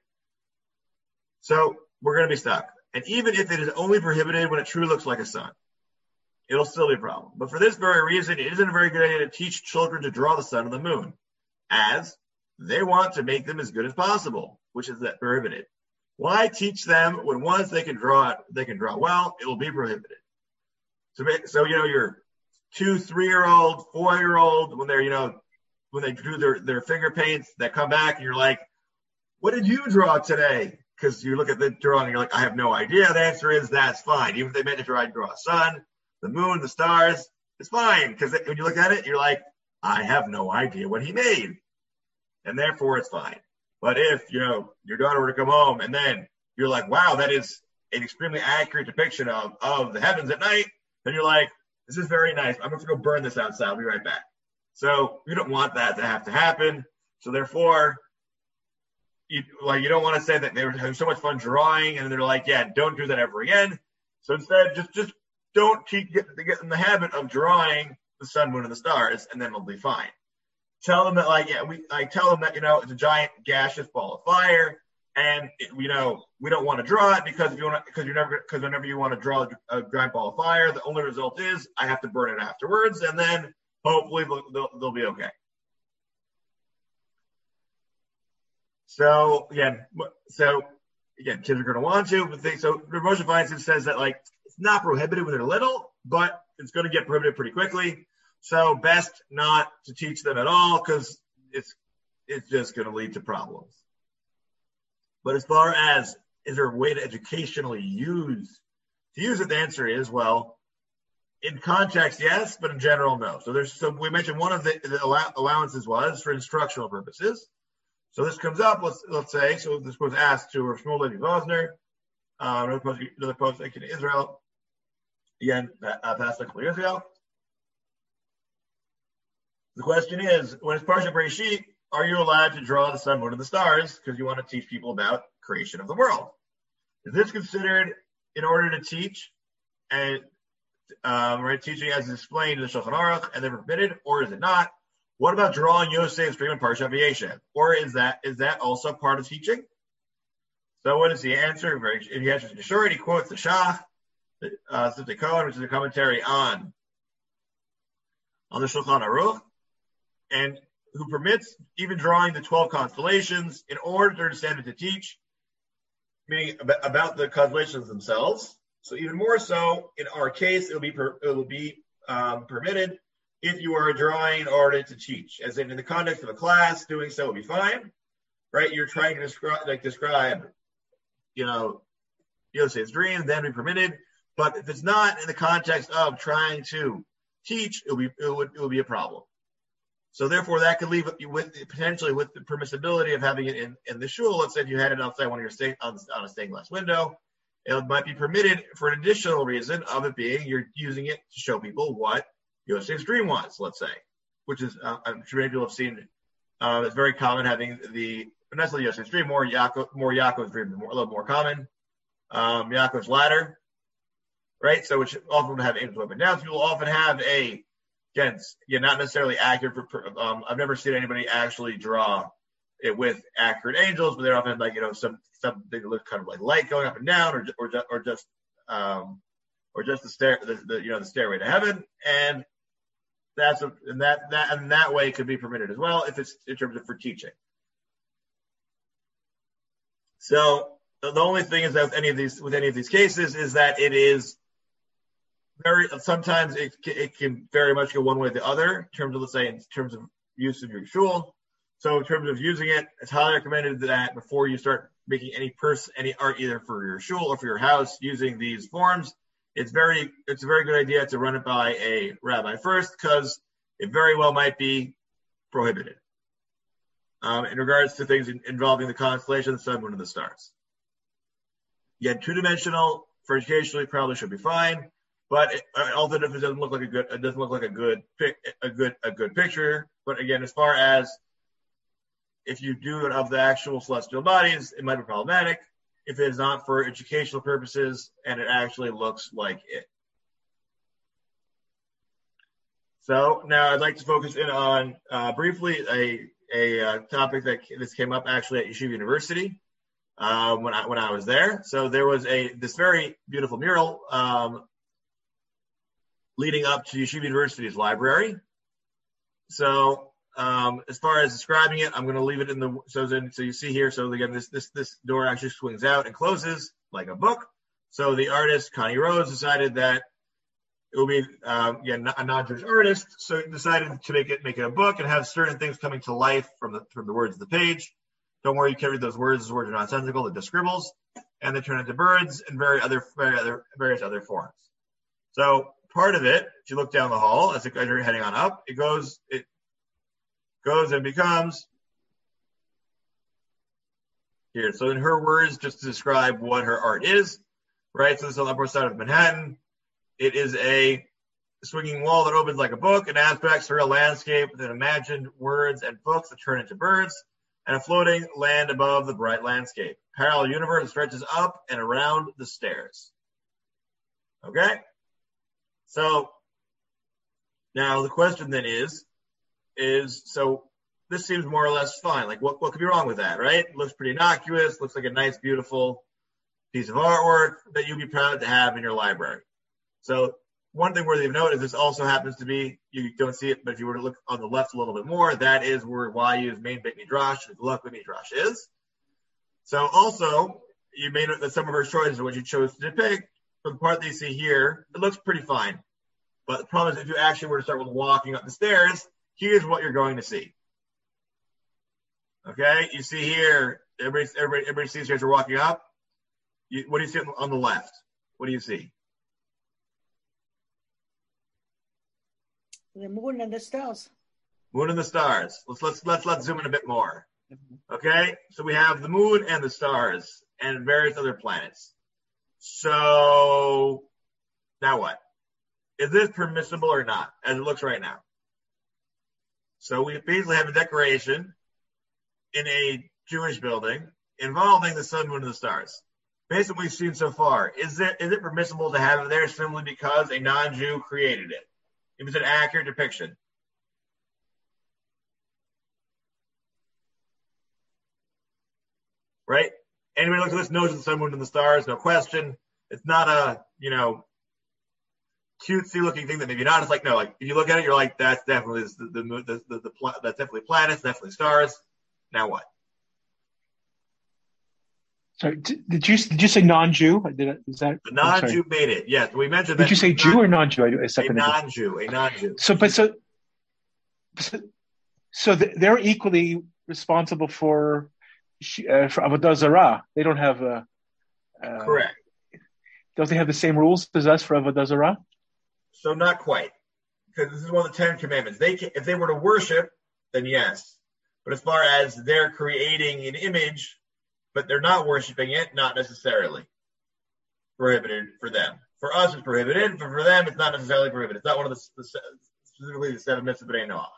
So we're going to be stuck. And even if it is only prohibited when it truly looks like a sun, it'll still be a problem. But for this very reason, it isn't a very good idea to teach children to draw the sun and the moon, as they want to make them as good as possible, which is that prohibited. Why teach them when once they can draw it, they can draw well, it will be prohibited. So, so you know, your two, three-year-old, four-year-old, when they're, you know, when they do their, their finger paints, they come back and you're like, what did you draw today? Because you look at the drawing and you're like, I have no idea. The answer is that's fine. Even if they meant to try and draw a sun, the moon, the stars, it's fine. Because when you look at it, you're like, I have no idea what he made. And therefore it's fine. But if, you know, your daughter were to come home and then you're like, wow, that is an extremely accurate depiction of, of the heavens at night, then you're like, this is very nice. I'm going to go burn this outside. I'll be right back. So you don't want that to have to happen. So therefore, you, like, you don't want to say that they were having so much fun drawing and they're like, yeah, don't do that ever again. So instead, just, just don't keep get, get in the habit of drawing the sun, moon, and the stars, and then it'll be fine. Tell them that, like, yeah, we, I tell them that, you know, it's a giant gaseous ball of fire, and it, you know, we don't want to draw it because if you want, because you're never, because whenever you want to draw a, a giant ball of fire, the only result is I have to burn it afterwards, and then hopefully they'll, they'll, they'll be okay. So again, so again, kids are going to want to, but they, so Rav Moshe Feinstein says that, like, it's not prohibited when they're little, but it's going to get prohibited pretty quickly. So best not to teach them at all because it's it's just going to lead to problems. But as far as is there a way to educationally use to use it, the answer is, well, in context, yes, but in general, no. So there's so we mentioned one of the, the allow, allowances was for instructional purposes. So this comes up. Let's let's say so. This was asked to Rav Shmuel Levi Vosner, uh, another post another post in Israel. Again, uh, Pastor Israel. The question is, when it's Parshat Bereshit, are you allowed to draw the sun, moon, and the stars because you want to teach people about creation of the world? Is this considered in order to teach and um, right teaching as explained in the Shulchan Aruch and they're permitted, or is it not? What about drawing Yosef's dream in Parshat Vayeshev, or is that is that also part of teaching? So what is the answer? Very, he answers in short. He quotes the Shach, the uh, Sifte Cohen, which is a commentary on on the Shulchan Aruch, and who permits even drawing the twelve constellations in order to understand and to teach, meaning about the constellations themselves. So even more so, in our case, it will be per, it will be um, permitted if you are drawing in order to teach, as in in the context of a class, doing so will be fine, right? You're trying to describe, like describe, you know, Yosef's dream, then be permitted. But if it's not in the context of trying to teach, it will be it would it will be a problem. So therefore, that could leave you with potentially with the permissibility of having it in, in the shul. Let's say if you had it outside one of your sta- on, on a stained glass window, it might be permitted for an additional reason of it being you're using it to show people what Yosef's dream was. Let's say, which is uh, I'm sure many people have seen. Uh, it's very common having the not necessarily Yosef's dream, more Yaakov, more Yaakov's dream, more, a little more common. Um, Yaakov's ladder, right? So which often would have angels up and down. So people often have a Again, yeah, not necessarily accurate. For, um, I've never seen anybody actually draw it with accurate angels, but they're often like, you know, some something that look kind of like light going up and down, or or just or just um, or just the stair, the, the you know the stairway to heaven, and that's a, and that that and that way could be permitted as well if it's in terms of for teaching. So the, the only thing is that with any of these with any of these cases is that it is. Very sometimes it it can very much go one way or the other in terms of, let's say, in terms of use of your shul. So in terms of using it, it's highly recommended that before you start making any pers any art either for your shul or for your house using these forms, it's very it's a very good idea to run it by a rabbi first because it very well might be prohibited um, in regards to things in, involving the constellation, the sun, moon, and the stars. Yet two-dimensional for educationally probably should be fine. But it, although it doesn't look like a good, it doesn't look like a good, a good, a good picture. But again, as far as if you do it of the actual celestial bodies, it might be problematic if it is not for educational purposes and it actually looks like it. So now I'd like to focus in on uh, briefly a a uh, topic that this came up actually at Yeshiva University uh, when I when I was there. So there was a this very beautiful mural. Um, leading up to Yeshiva University's library. So um, as far as describing it, I'm going to leave it in the so then so you see here. So again, this this this door actually swings out and closes like a book. So the artist Connie Rose decided that it will be um, again a non-Jewish artist, so he decided to make it make it a book and have certain things coming to life from the from the words of the page. Don't worry, you can't read those words. Those words are nonsensical. They're just scribbles, and they turn into birds and very other very other various other forms. So part of it, if you look down the hall as you're heading on up, it goes it goes and becomes here. So in her words, just to describe what her art is, right? So this is on the upper side of Manhattan. It is a swinging wall that opens like a book, an abstract surreal landscape with imagined words and books that turn into birds, and a floating land above the bright landscape. Parallel universe that stretches up and around the stairs. Okay? So now the question then is, is so this seems more or less fine. Like what, what could be wrong with that, right? It looks pretty innocuous, looks like a nice, beautiful piece of artwork that you'd be proud to have in your library. So one thing worthy of note is this also happens to be, you don't see it, but if you were to look on the left a little bit more, that is where Y U's main Beit Midrash, the Galuk Beit Midrash is. So also, you may note that some of her choices are what you chose to depict. For the part that you see here, it looks pretty fine. But the problem is if you actually were to start with walking up the stairs, here's what you're going to see. Okay, you see here, everybody, everybody, everybody sees here as you're walking up. You, what do you see on the left? What do you see? The moon and the stars. Moon and the stars. Let's let's let's let's zoom in a bit more. Okay, so we have the moon and the stars and various other planets. So now what? Is this permissible or not, as it looks right now? So we basically have a decoration in a Jewish building involving the sun, moon, and the stars. Based on what we've seen so far, is it is it permissible to have it there simply because a non-Jew created it? It was an accurate depiction. Right? Anybody look at this knows the sun, moon, and the stars, no question. It's not a, you know, cutesy looking thing that maybe not. It's like, no, like if you look at it, you're like, that's definitely the the, the, the, the, the that's definitely planets, definitely stars. Now what? Sorry, did you did you say non-Jew? Did I, is that the non-Jew made it? Yes, we mentioned. Did that you say Jew or non-Jew? A second. A non-Jew, a non-Jew. So, but so, so, so they're equally responsible for uh, for Avodah Zarah. They don't have a. Uh, Correct. Don't they have the same rules as us for Avodah Zarah? So not quite, because this is one of the Ten Commandments. They can, if they were to worship, then yes. But as far as they're creating an image, but they're not worshiping it, not necessarily prohibited for them. For us, it's prohibited, but for them, it's not necessarily prohibited. It's not one of the, the specifically the seven mitzvahs of Bnei Noach.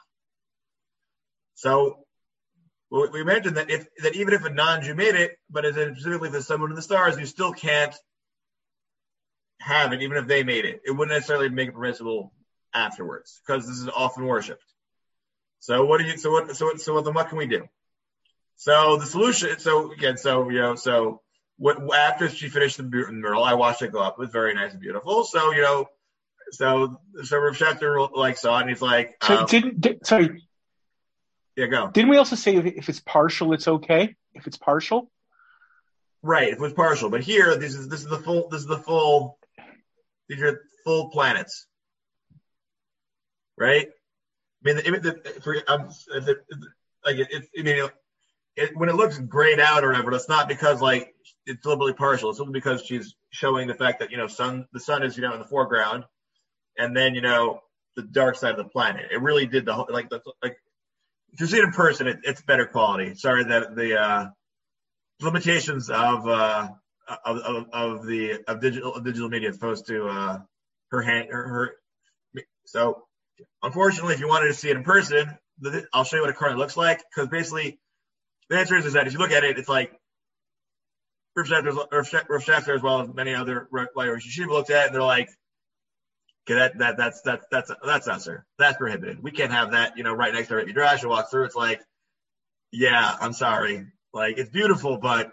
So we mentioned that if that even if a non-Jew made it, but as in specifically the sun, moon, and the stars, you still can't have it, even if they made it. It wouldn't necessarily make it permissible afterwards, because this is often worshipped. So what do you? So what? So what? So what? Then what can we do? So the solution. So again, so you know, so what? After she finished the mural, I watched it go up. It was very nice and beautiful. So you know, so so Rav Schechter like saw it, and he's like, so um, didn't did, sorry. Yeah, go. Didn't we also say if it's partial, it's okay? If it's partial, right? If it was partial, but here this is this is the full. This is the full. These are full planets, right? I mean, the, the, for, um, the, like it, it, I mean, it, when it looks grayed out or whatever, it's not because like it's deliberately partial. It's only because she's showing the fact that you know, sun, the sun is you know in the foreground, and then you know the dark side of the planet. It really did the whole like the like. If you see it in person, it, it's better quality. Sorry that the uh, limitations of, uh, of of of the of digital of digital media as opposed to uh, her hand her, her. So unfortunately, if you wanted to see it in person, the, I'll show you what it currently looks like. Because basically, the answer is, is that if you look at it, it's like Rav Schechter as well as many other writers Yeshiva looked at, it, and they're like. Okay, that, that, that's, that's, that's, that's usher. That's prohibited. We can't have that, you know, right next to our Midrash and walk through. It's like, yeah, I'm sorry. Like, it's beautiful, but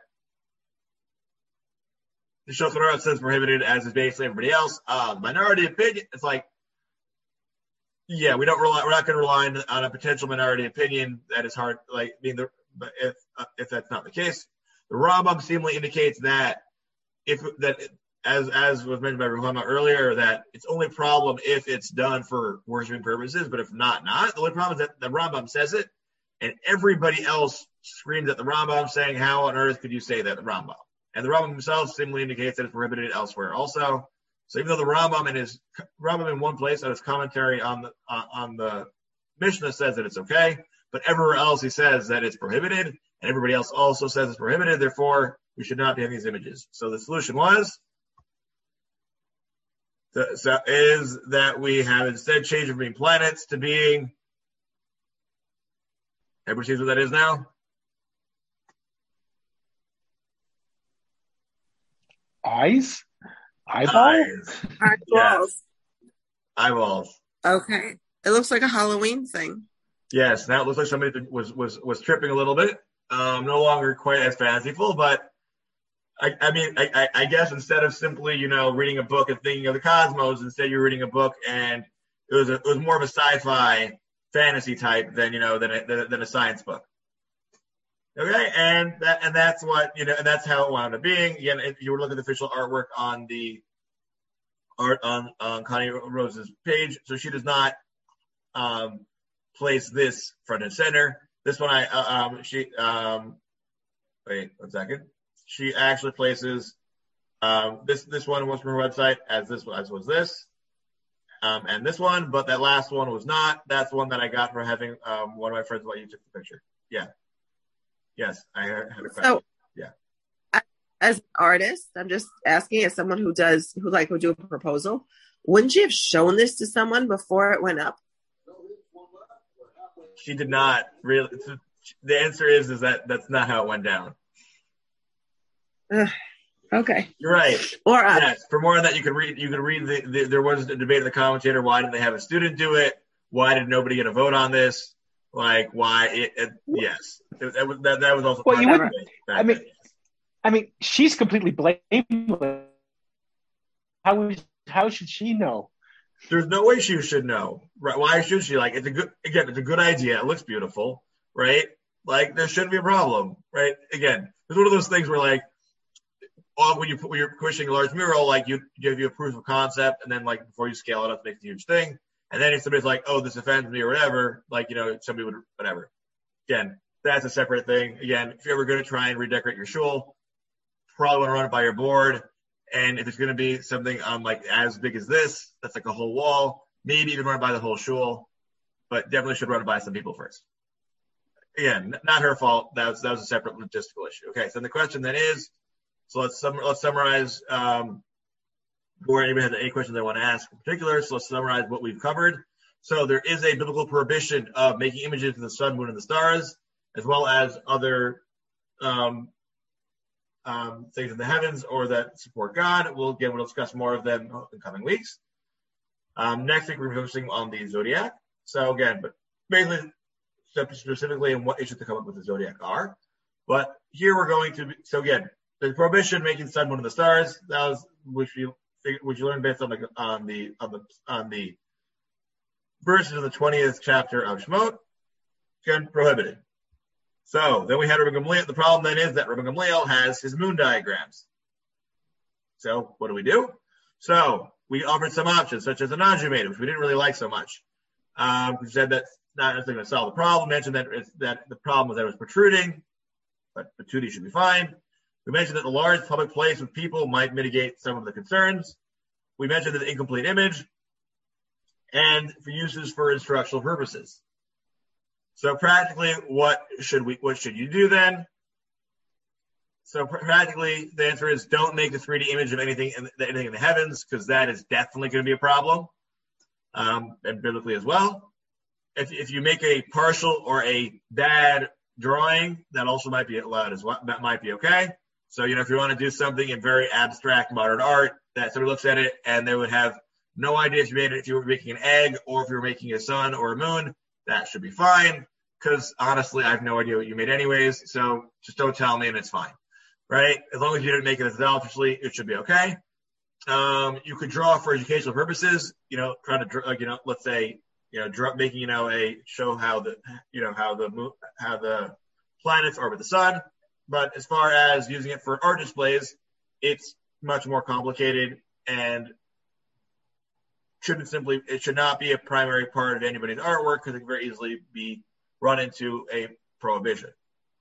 the Shulchan Aruch says prohibited as is basically everybody else. Uh, minority opinion, it's like, Yeah, we don't rely. We're not going to rely on, on a potential minority opinion that is hard. Like, I mean, the, but if uh, if that's not the case, the Rambam seemingly indicates that if that as as was mentioned by Ruhama earlier, that it's only a problem if it's done for worshiping purposes. But if not, not the only problem is that the Rambam says it, and everybody else screams at the Rambam, saying, "How on earth could you say that?" The Rambam and the Rambam himself seemingly indicates that it's prohibited elsewhere also. So even though the Rambam in his Rambam in one place on his commentary on the uh, on the Mishnah says that it's okay, but everywhere else he says that it's prohibited, and everybody else also says it's prohibited. Therefore, we should not be having these images. So the solution was, so, so is that we have instead changed from being planets to being. Everybody sees what that is now. Eyes. Eyeballs? Eyes. Eyeballs. Yes. Eyeballs. Okay. It looks like a Halloween thing. Yes. Now it looks like somebody was was was tripping a little bit. Um, no longer quite as fanciful, but I, I mean, I, I guess instead of simply, you know, reading a book and thinking of the cosmos, instead you're reading a book and it was a, it was more of a sci-fi fantasy type than you know than a, than a science book. Okay, and that and that's what you know, and that's how it wound up being. Again, if you were looking at the official artwork on the art on, on Connie Rose's page, so she does not um, place this front and center. This one, I uh, um, she um, wait one second. She actually places um, this this one was from her website as this as was this, um, and this one, but that last one was not. That's the one that I got from having um, one of my friends let you took the picture. Yeah. Yes, I had a question. So, yeah. As an artist, I'm just asking, as someone who does, who like would do a proposal, wouldn't you have shown this to someone before it went up? She did not really. The answer is, is that that's not how it went down. Uh, okay. You're right. Or uh, yes. For more on that, you could read. You could read the, the. There was a debate of the commentator. Why didn't they have a student do it? Why did nobody get a vote on this? Like why? It, it, yes, it, that was that, that was also. Well, you wouldn't. I mean, then, yes. I mean, she's completely blameless. How is how should she know? There's no way she should know. Right? Why should she? Like, it's a good. Again, it's a good idea. It looks beautiful, right? Like, there shouldn't be a problem, right? Again, it's one of those things where, like, when you put, when you're pushing a large mural, like you give you a proof of concept, and then like before you scale it up, it makes a huge thing. And then if somebody's like, oh, this offends me or whatever, like, you know, somebody would, whatever. Again, that's a separate thing. Again, if you're ever going to try and redecorate your shul, probably want to run it by your board. And if it's going to be something um like as big as this, that's like a whole wall, maybe even run it by the whole shul, but definitely should run it by some people first. Again, not her fault. That was, that was a separate logistical issue. Okay, so the question then is, so let's, sum, let's summarize, um, or anybody has any questions they want to ask in particular. So let's summarize what we've covered. So there is a biblical prohibition of making images of the sun, moon, and the stars, as well as other um, um, things in the heavens or that support God. We'll again we'll discuss more of them in the coming weeks. Um, next week we're focusing on the zodiac. So again, but basically specifically in what issues to come up with the zodiac are. But here we're going to be, so again, the prohibition making the sun, moon, and the stars. That was which you which you learned based on the on the on the on the verses of the twentieth chapter of Shemot. Again, prohibited. So then we had Rabbi Gamliel. The problem then is that Rabbi Gamliel has his moon diagrams. So what do we do? So we offered some options, such as a non-Jumated, which we didn't really like so much. Um, we said that's not necessarily going to solve the problem. We mentioned that it's, that the problem was that it was protruding, but patootie should be fine. We mentioned that the large public place with people might mitigate some of the concerns. We mentioned that the incomplete image and for uses for instructional purposes. So practically, what should we? What should you do then? So practically, the answer is don't make a three D image of anything in, anything in the heavens, because that is definitely going to be a problem, um, and biblically as well. If if you make a partial or a bad drawing, that also might be allowed as well. That might be okay. So, you know, if you want to do something in very abstract modern art that somebody looks at it and they would have no idea if you made it, if you were making an egg or if you were making a sun or a moon, that should be fine. Because honestly, I have no idea what you made anyways. So just don't tell me and it's fine. Right? As long as you didn't make it as selfishly, it should be okay. Um, you could draw for educational purposes, you know, trying to, like, you know, let's say you know, dr- making, you know, a show how the, you know, how the how the planets orbit the sun. But as far as using it for art displays, it's much more complicated and shouldn't simply, it should not be a primary part of anybody's artwork because it can very easily be run into a prohibition.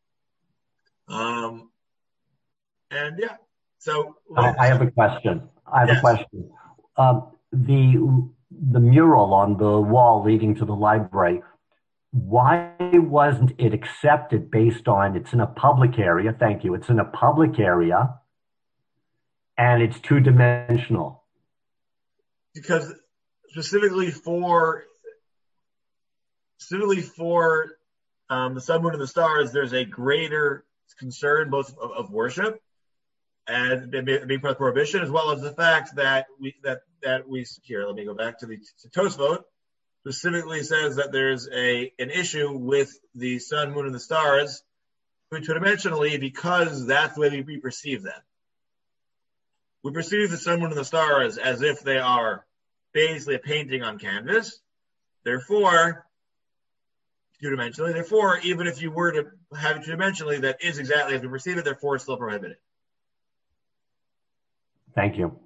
Um, and yeah, so I, I have a question. I have yes. a question. Um, the the mural on the wall leading to the library, why wasn't it accepted based on it's in a public area? Thank you. It's in a public area and it's two dimensional. Because specifically for specifically for um, the sun, moon, and the stars, there's a greater concern both of, of worship and being part of prohibition, as well as the fact that we that that we here. Let me go back to the to Tosfot. Specifically says that there's a an issue with the sun, moon, and the stars two-dimensionally because that's the way we perceive them. We perceive the sun, moon, and the stars as if they are basically a painting on canvas. Therefore, two-dimensionally, therefore, even if you were to have it two-dimensionally, that is exactly as we perceive it, therefore it's still prohibited. Thank you.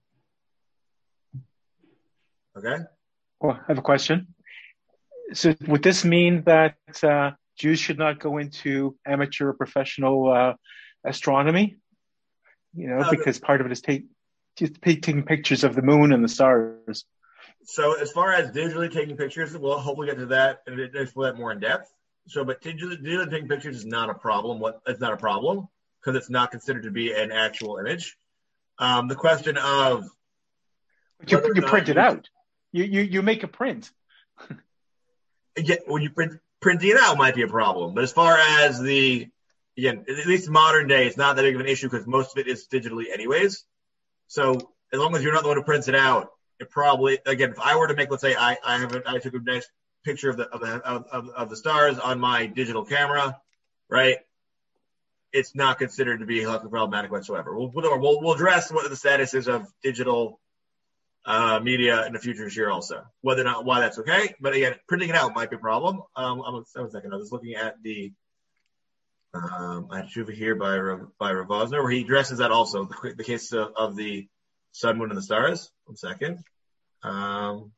Okay. Well, I have a question. So would this mean that uh, Jews should not go into amateur or professional uh, astronomy? You know, uh, because part of it is take, just taking pictures of the moon and the stars. So as far as digitally taking pictures, we'll hopefully get to that and explore that more in depth. So, but digitally, digitally taking pictures is not a problem. What it's not a problem because it's not considered to be an actual image. Um, the question of but you, you print it you, out. You you you make a print. Yeah, when you print printing it out might be a problem, but as far as the again, at least modern day, it's not that big of an issue because most of it is digitally anyways. So as long as you're not the one who prints it out, it probably again, if I were to make, let's say I I have a, I took a nice picture of the of the of, of, of the stars on my digital camera, right? It's not considered to be problematic whatsoever. We'll we'll we'll address what the status is of digital uh, media in the future this year also, whether or not why that's okay. But again, printing it out might be a problem. Um, I'm a second. I was looking at the um, I had Shuva here by by Rav Vosner, where he addresses that also, the, the case of, of the sun, moon, and the stars. One second. Um,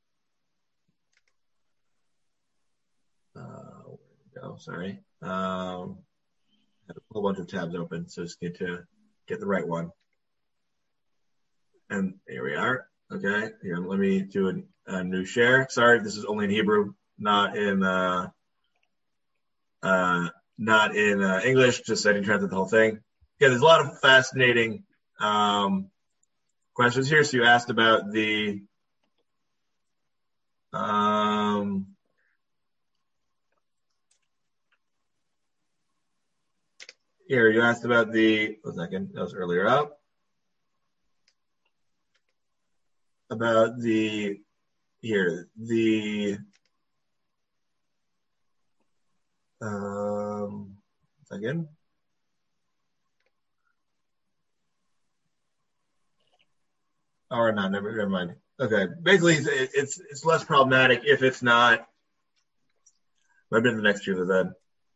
uh, where did we go? Sorry. Um, I had a whole bunch of tabs open, so just need to get the right one. And here we are. Okay, here, let me do a, a new share. Sorry, this is only in Hebrew, not in uh, uh, not in uh, English. Just I didn't translate the whole thing. Yeah, there's a lot of fascinating um, questions here. So you asked about the um, here. You asked about the. One second, that was earlier up. About the here the um again or not never never mind. Okay, basically it's it's, it's less problematic if it's not. I've been the next year then.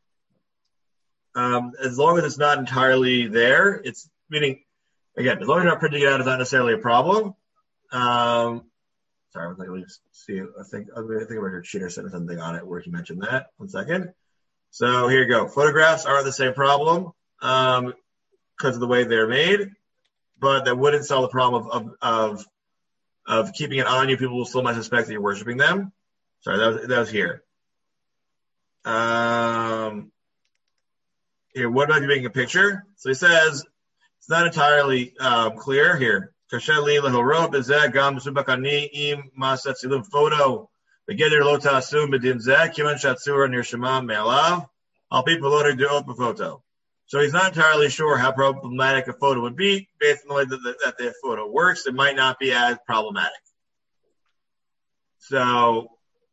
Um, as long as it's not entirely there, it's meaning again as long as you're not printing it out, it's not necessarily a problem. Um, sorry, I was like, let me just see. I think I think I heard Sheeter sent something on it where he mentioned that. One second. So here you go. Photographs are the same problem um, because of the way they're made, but that wouldn't solve the problem of of of, of keeping it on you. People will still might suspect that you're worshiping them. Sorry, that was that was here. Um, here, what about you making a picture? So he says it's not entirely um, clear here. קשה לי להורות בזה גם מסובך אני עם מעשה צילום פוטו בגדר לא תעשו בדין זה כיוון שהצורה נרשמה מעליו על פי פעולות הידועות בפוטו. So he's not entirely sure how problematic a photo would be based on the way that the, that the photo works. It might not be as problematic. So,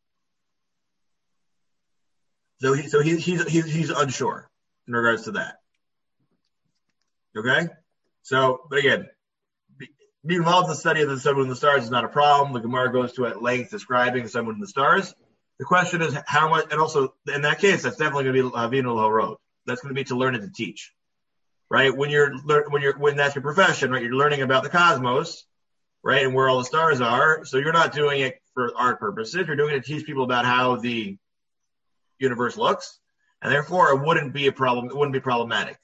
so he so he, he's he's he's unsure in regards to that. Okay, so but again. being involved in the study of the sun, moon, and the stars is not a problem. The Gemara goes to at length describing the sun, moon, and the stars. The question is how much, and also in that case, that's definitely going to be Havinu L'Horot. That's going to be to learn and to teach, right? When you're when you're when that's your profession, right? You're learning about the cosmos, right, and where all the stars are. So you're not doing it for art purposes. You're doing it to teach people about how the universe looks, and therefore it wouldn't be a problem. It wouldn't be problematic.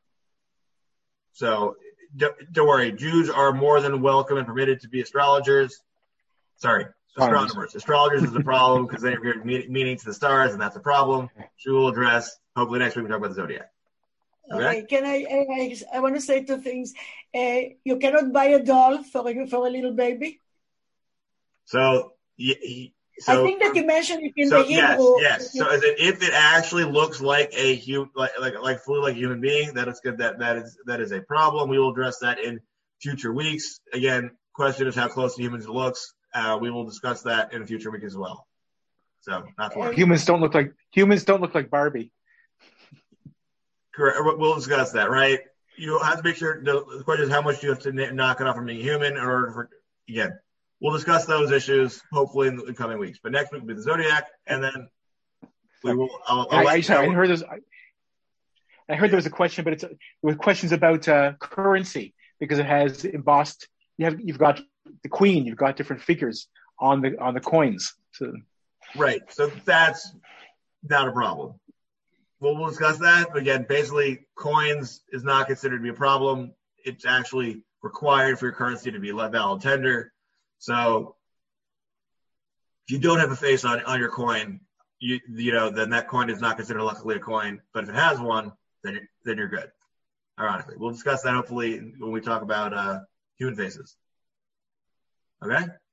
So don't worry, Jews are more than welcome and permitted to be astrologers. Sorry, astronomers. Astrologers is a problem because they give meaning to the stars, and that's a problem. Jew will address. Hopefully next week we talk about the zodiac. Okay. Okay. Can I? I, I want to say two things. Uh, you cannot buy a doll for a, for a little baby. So, he, so I think that you mentioned it in so, the Hebrew. Yes, yes. So is it, if it actually looks like a human, like like like fully like a human being, that is good. That that is that is a problem. We will address that in future weeks. Again, question is how close to humans it looks. Uh, we will discuss that in a future week as well. So not for humans don't look like humans don't look like Barbie. Correct. We'll discuss that, right? You have to make sure. The question is how much do you have to knock it off from being human in order for, again, we'll discuss those issues hopefully in the coming weeks. But next week will be the zodiac, and then we will. I'll, I'll I, I, I heard there's. I, I heard there was a question, but it's with questions about uh, currency because it has embossed. You have you've got the queen. You've got different figures on the on the coins. So. Right. So that's not a problem. We'll, we'll discuss that. But again, basically, coins is not considered to be a problem. It's actually required for your currency to be valid tender. So if you don't have a face on, on your coin, you you know, then that coin is not considered luckily a coin. But if it has one, then you're, then you're good. Ironically, we'll discuss that hopefully when we talk about uh, human faces. Okay.